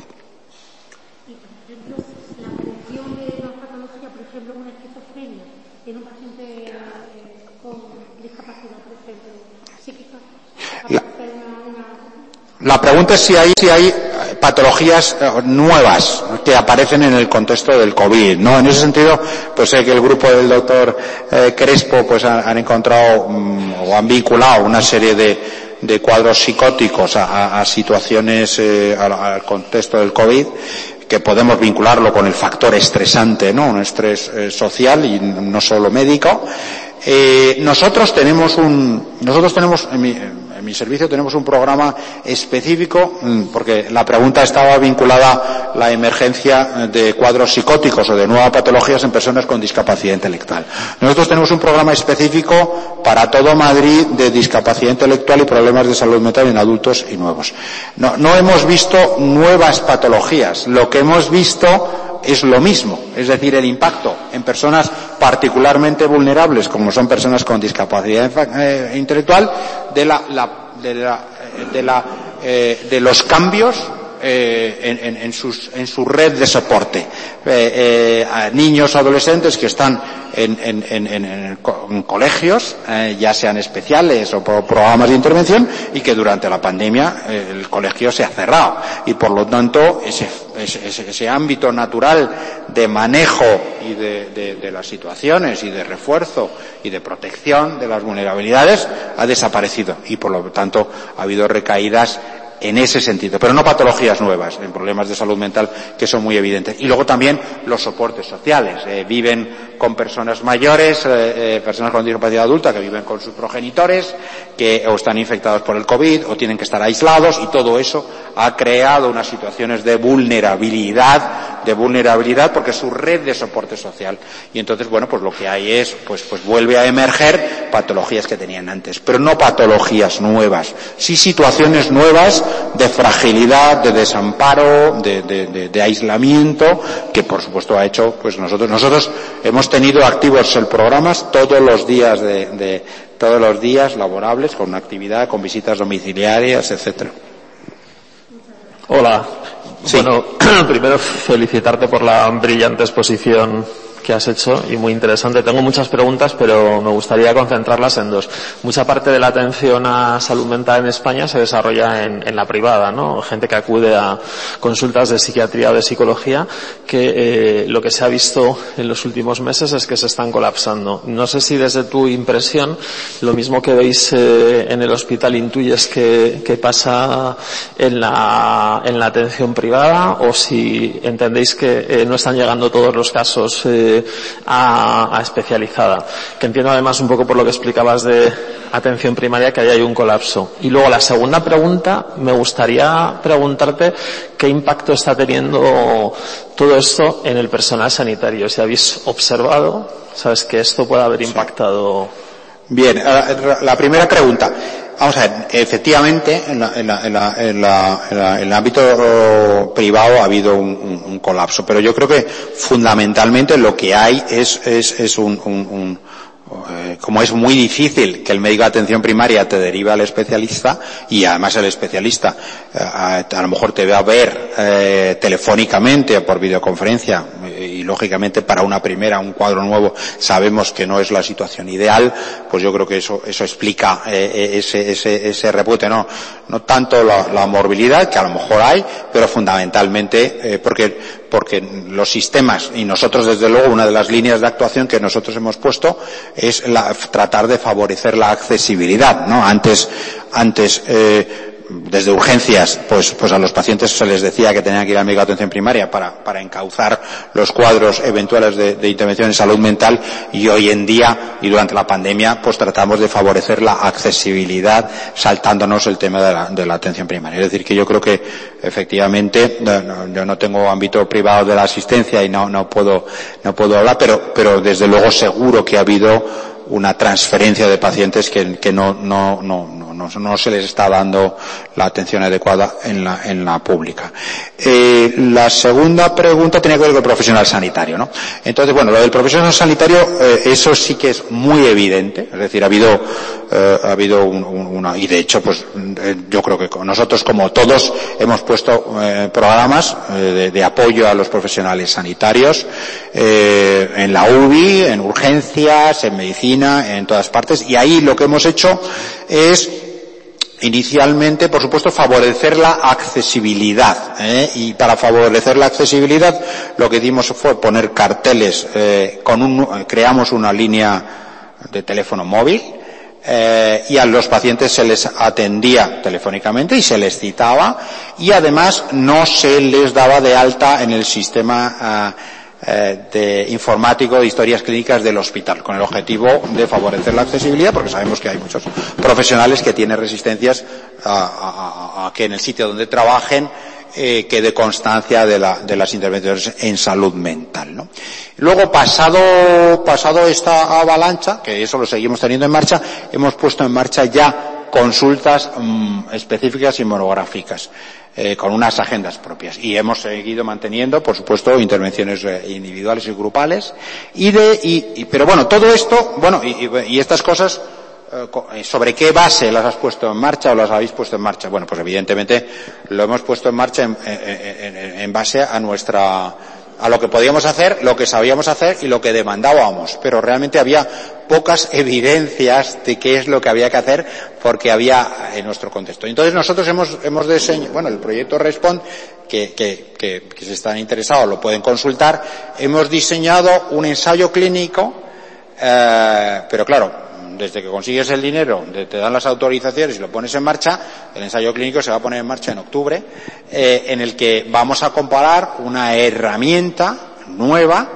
La pregunta es si hay patologías nuevas que aparecen en el contexto del COVID, ¿no? En ese sentido, pues sé que el grupo del doctor Crespo pues han encontrado o han vinculado una serie de cuadros psicóticos a situaciones, al contexto del COVID, que podemos vincularlo con el factor estresante, ¿no? Un estrés social y no solo médico. Nosotros tenemos en mi servicio tenemos un programa específico, porque la pregunta estaba vinculada a la emergencia de cuadros psicóticos o de nuevas patologías en personas con discapacidad intelectual. Nosotros tenemos un programa específico para todo Madrid de discapacidad intelectual y problemas de salud mental en adultos y nuevos. No hemos visto nuevas patologías. Lo que hemos visto es lo mismo, es decir, el impacto en personas particularmente vulnerables, como son personas con discapacidad intelectual, de los cambios en su red de soporte. A niños, adolescentes que están en colegios, ya sean especiales o por programas de intervención, y que durante la pandemia el colegio se ha cerrado, y por lo tanto ese ámbito natural de manejo y de las situaciones y de refuerzo y de protección de las vulnerabilidades ha desaparecido, y por lo tanto ha habido recaídas en ese sentido, pero no patologías nuevas, en problemas de salud mental que son muy evidentes. Y luego también los soportes sociales. Viven con personas mayores, personas con discapacidad adulta que viven con sus progenitores, que o están infectados por el COVID o tienen que estar aislados, y todo eso ha creado unas situaciones de vulnerabilidad porque es su red de soporte social. Y entonces, bueno, pues lo que hay es, pues vuelve a emerger patologías que tenían antes, pero no patologías nuevas, sí situaciones nuevas de fragilidad, de desamparo, de aislamiento, que por supuesto ha hecho, pues nosotros hemos tenido activos el programas todos los días todos los días laborables, con actividad, con visitas domiciliarias, etcétera. Hola. Sí. Bueno, primero felicitarte por la brillante exposición que has hecho y muy interesante. Tengo muchas preguntas, pero me gustaría concentrarlas en dos. Mucha parte de la atención a salud mental en España se desarrolla en la privada, ¿no? Gente que acude a consultas de psiquiatría o de psicología, que lo que se ha visto en los últimos meses es que se están colapsando. No sé si desde tu impresión, lo mismo que veis en el hospital, intuyes que pasa en la atención privada, o si entendéis que no están llegando todos los casos a especializada, que entiendo además un poco por lo que explicabas de atención primaria que ahí hay un colapso. Y luego la segunda pregunta, me gustaría preguntarte qué impacto está teniendo todo esto en el personal sanitario, si habéis observado, sabes, que esto puede haber impactado. Bien, la primera pregunta. Vamos a ver, efectivamente, en el ámbito privado ha habido un colapso, pero yo creo que fundamentalmente lo que hay es como es muy difícil que el médico de atención primaria te derive al especialista, y además el especialista a lo mejor te va a ver telefónicamente o por videoconferencia, y lógicamente para un cuadro nuevo sabemos que no es la situación ideal, pues yo creo que eso explica ese repunte, no tanto la morbilidad, que a lo mejor hay, pero fundamentalmente porque los sistemas, y nosotros desde luego una de las líneas de actuación que nosotros hemos puesto es tratar de favorecer la accesibilidad, ¿no? Antes desde urgencias, pues a los pacientes se les decía que tenían que ir al médico de atención primaria para encauzar los cuadros eventuales de intervención en salud mental, y hoy en día y durante la pandemia pues tratamos de favorecer la accesibilidad saltándonos el tema de la atención primaria. Es decir, que yo creo que efectivamente yo no tengo ámbito privado de la asistencia y no puedo hablar, pero desde luego seguro que ha habido una transferencia de pacientes que no se les está dando la atención adecuada en la pública. La segunda pregunta tenía que ver con el profesional sanitario, ¿no? Entonces, bueno, lo del profesional sanitario, eso sí que es muy evidente, es decir, ha habido una, y de hecho, pues, yo creo que nosotros, como todos, hemos puesto programas de apoyo a los profesionales sanitarios, en la UBI, en urgencias, en medicina, en todas partes, y ahí lo que hemos hecho es inicialmente, por supuesto, favorecer la accesibilidad, y para favorecer la accesibilidad lo que hicimos fue poner carteles, creamos una línea de teléfono móvil, y a los pacientes se les atendía telefónicamente y se les citaba, y además no se les daba de alta en el sistema de informático de historias clínicas del hospital, con el objetivo de favorecer la accesibilidad, porque sabemos que hay muchos profesionales que tienen resistencias a que en el sitio donde trabajen quede constancia de las intervenciones en salud mental, ¿no? Luego, pasado esta avalancha, que eso lo seguimos teniendo en marcha, hemos puesto en marcha ya consultas específicas y monográficas, con unas agendas propias, y hemos seguido manteniendo, por supuesto, intervenciones individuales y grupales, pero bueno, todo esto, bueno, y estas cosas, ¿sobre qué base las has puesto en marcha o las habéis puesto en marcha? Bueno, pues evidentemente lo hemos puesto en marcha en base a lo que podíamos hacer, lo que sabíamos hacer y lo que demandábamos, pero realmente había pocas evidencias de qué es lo que había que hacer, porque había en nuestro contexto. Entonces nosotros hemos diseñado, bueno, el proyecto Respond, que si están interesados lo pueden consultar, hemos diseñado un ensayo clínico, pero claro, desde que consigues el dinero, te dan las autorizaciones y lo pones en marcha, el ensayo clínico se va a poner en marcha en octubre, en el que vamos a comparar una herramienta nueva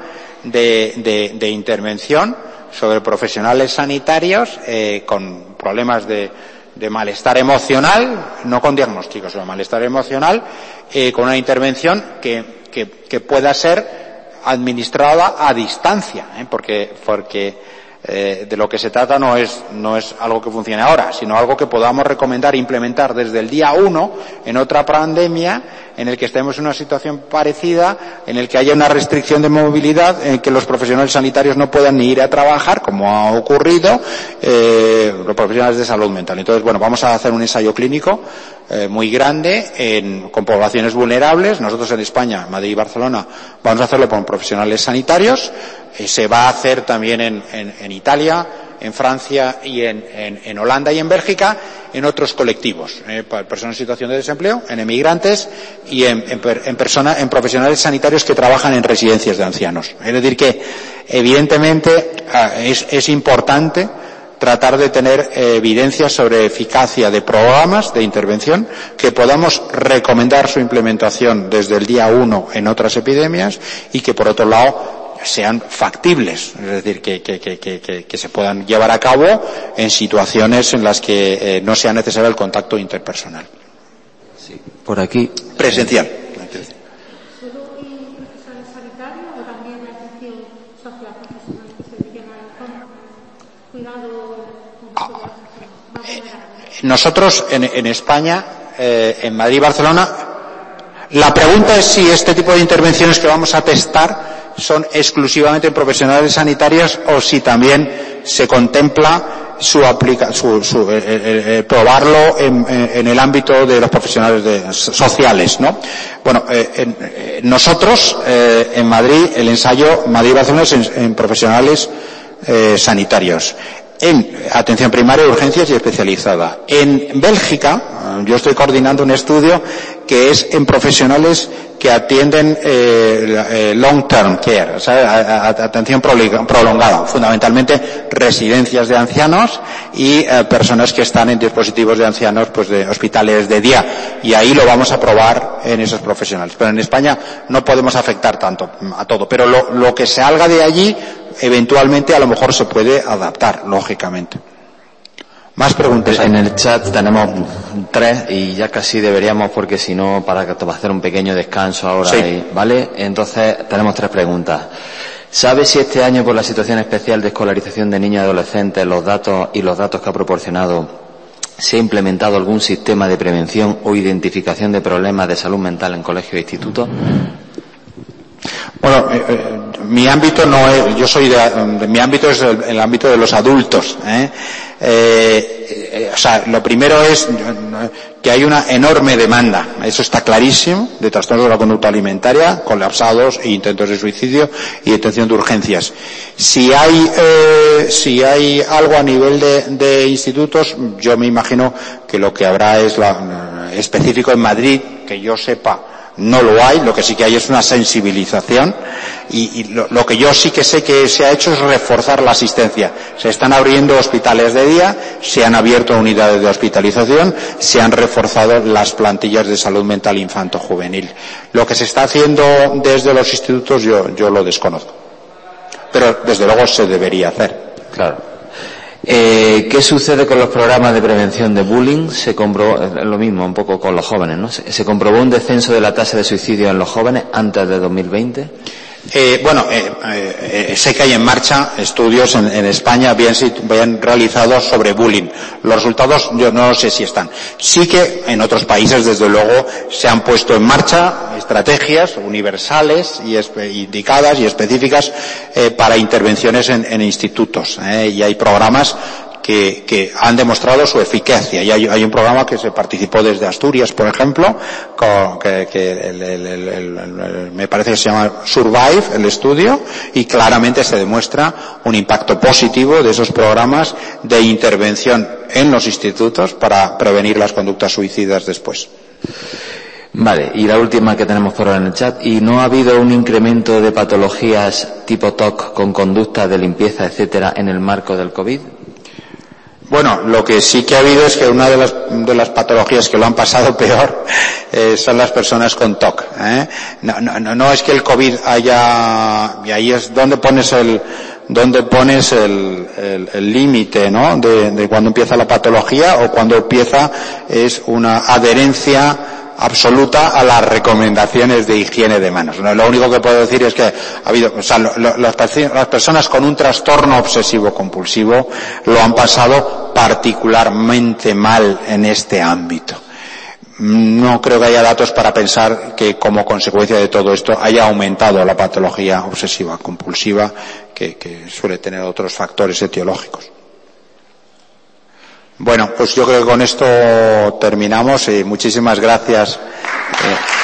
de intervención sobre profesionales sanitarios con problemas de malestar emocional, no con diagnósticos, sino malestar emocional, con una intervención que pueda ser administrada a distancia, porque de lo que se trata no es algo que funcione ahora, sino algo que podamos recomendar implementar desde el día 1 en otra pandemia en el que estemos en una situación parecida, en el que haya una restricción de movilidad, en que los profesionales sanitarios no puedan ni ir a trabajar, como ha ocurrido, los profesionales de salud mental. Entonces, bueno, vamos a hacer un ensayo clínico muy grande con poblaciones vulnerables. Nosotros en España, Madrid y Barcelona, vamos a hacerlo con profesionales sanitarios. Se va a hacer también en Italia, en Francia y en Holanda y en Bélgica, en otros colectivos, para personas en situación de desempleo, en emigrantes y en profesionales sanitarios que trabajan en residencias de ancianos. Es decir que, evidentemente, es importante tratar de tener evidencias sobre eficacia de programas de intervención que podamos recomendar su implementación desde el día 1 en otras epidemias y que, por otro lado, sean factibles, es decir, que se puedan llevar a cabo en situaciones en las que no sea necesario el contacto interpersonal. Sí, por aquí. Presencial. ¿Solo hay profesionales sanitarios o también hay atención social profesional que se dediquen al cuidado más vulnerable? Nosotros en España, en Madrid y Barcelona, la pregunta es si este tipo de intervenciones que vamos a testar son exclusivamente en profesionales sanitarios o si también se contempla probarlo en el ámbito de los profesionales sociales, ¿no? Bueno, nosotros en Madrid, el ensayo Madrid y Barcelona es en profesionales sanitarios, en atención primaria, urgencias y especializada. En Bélgica, yo estoy coordinando un estudio que es en profesionales que atienden long term care, o sea, atención prolongada, fundamentalmente residencias de ancianos y personas que están en dispositivos de ancianos, pues de hospitales de día, y ahí lo vamos a probar en esos profesionales. Pero en España no podemos afectar tanto a todo, pero lo que salga de allí eventualmente a lo mejor se puede adaptar, lógicamente. Más preguntas. En el chat tenemos 3 y ya casi deberíamos, porque si no, para hacer un pequeño descanso ahora, sí. ¿Vale? Entonces tenemos 3 preguntas. ¿Sabe si este año, por la situación especial de escolarización de niños y adolescentes, los datos que ha proporcionado, se ha implementado algún sistema de prevención o identificación de problemas de salud mental en colegios e institutos? Bueno, mi ámbito no es, mi ámbito es el ámbito de los adultos, o sea, lo primero es que hay una enorme demanda, eso está clarísimo, de trastornos de la conducta alimentaria, colapsados e intentos de suicidio y detención de urgencias. Si hay algo a nivel de institutos, yo me imagino que lo que habrá es específico en Madrid, que yo sepa. No lo hay, lo que sí que hay es una sensibilización y lo que yo sí que sé que se ha hecho es reforzar la asistencia. Se están abriendo hospitales de día, se han abierto unidades de hospitalización, se han reforzado las plantillas de salud mental infanto-juvenil. Lo que se está haciendo desde los institutos yo lo desconozco, pero desde luego se debería hacer. Claro. ¿Qué sucede con los programas de prevención de bullying? Se comprobó, lo mismo un poco con los jóvenes, ¿no? ¿Se comprobó un descenso de la tasa de suicidio en los jóvenes antes de 2020? Sé que hay en marcha estudios en España bien realizados sobre bullying. Los resultados yo no sé si están. Sí que en otros países, desde luego, se han puesto en marcha estrategias universales y indicadas y específicas para intervenciones en institutos. Y hay programas que han demostrado su eficacia. Y hay un programa que se participó desde Asturias, por ejemplo, me parece que se llama Survive, el estudio, y claramente se demuestra un impacto positivo de esos programas de intervención en los institutos para prevenir las conductas suicidas después. Vale, y la última que tenemos por ahora en el chat. ¿Y no ha habido un incremento de patologías tipo TOC con conductas de limpieza, etcétera, en el marco del COVID? Bueno, lo que sí que ha habido es que una de las patologías que lo han pasado peor son las personas con TOC. No es que el COVID haya, y ahí es donde pones el límite, ¿no? De cuando empieza la patología o cuando empieza es una adherencia absoluta a las recomendaciones de higiene de manos. Lo único que puedo decir es que ha habido, o sea, las personas con un trastorno obsesivo compulsivo lo han pasado particularmente mal en este ámbito. No creo que haya datos para pensar que como consecuencia de todo esto haya aumentado la patología obsesiva compulsiva que suele tener otros factores etiológicos. Bueno, pues yo creo que con esto terminamos y muchísimas gracias.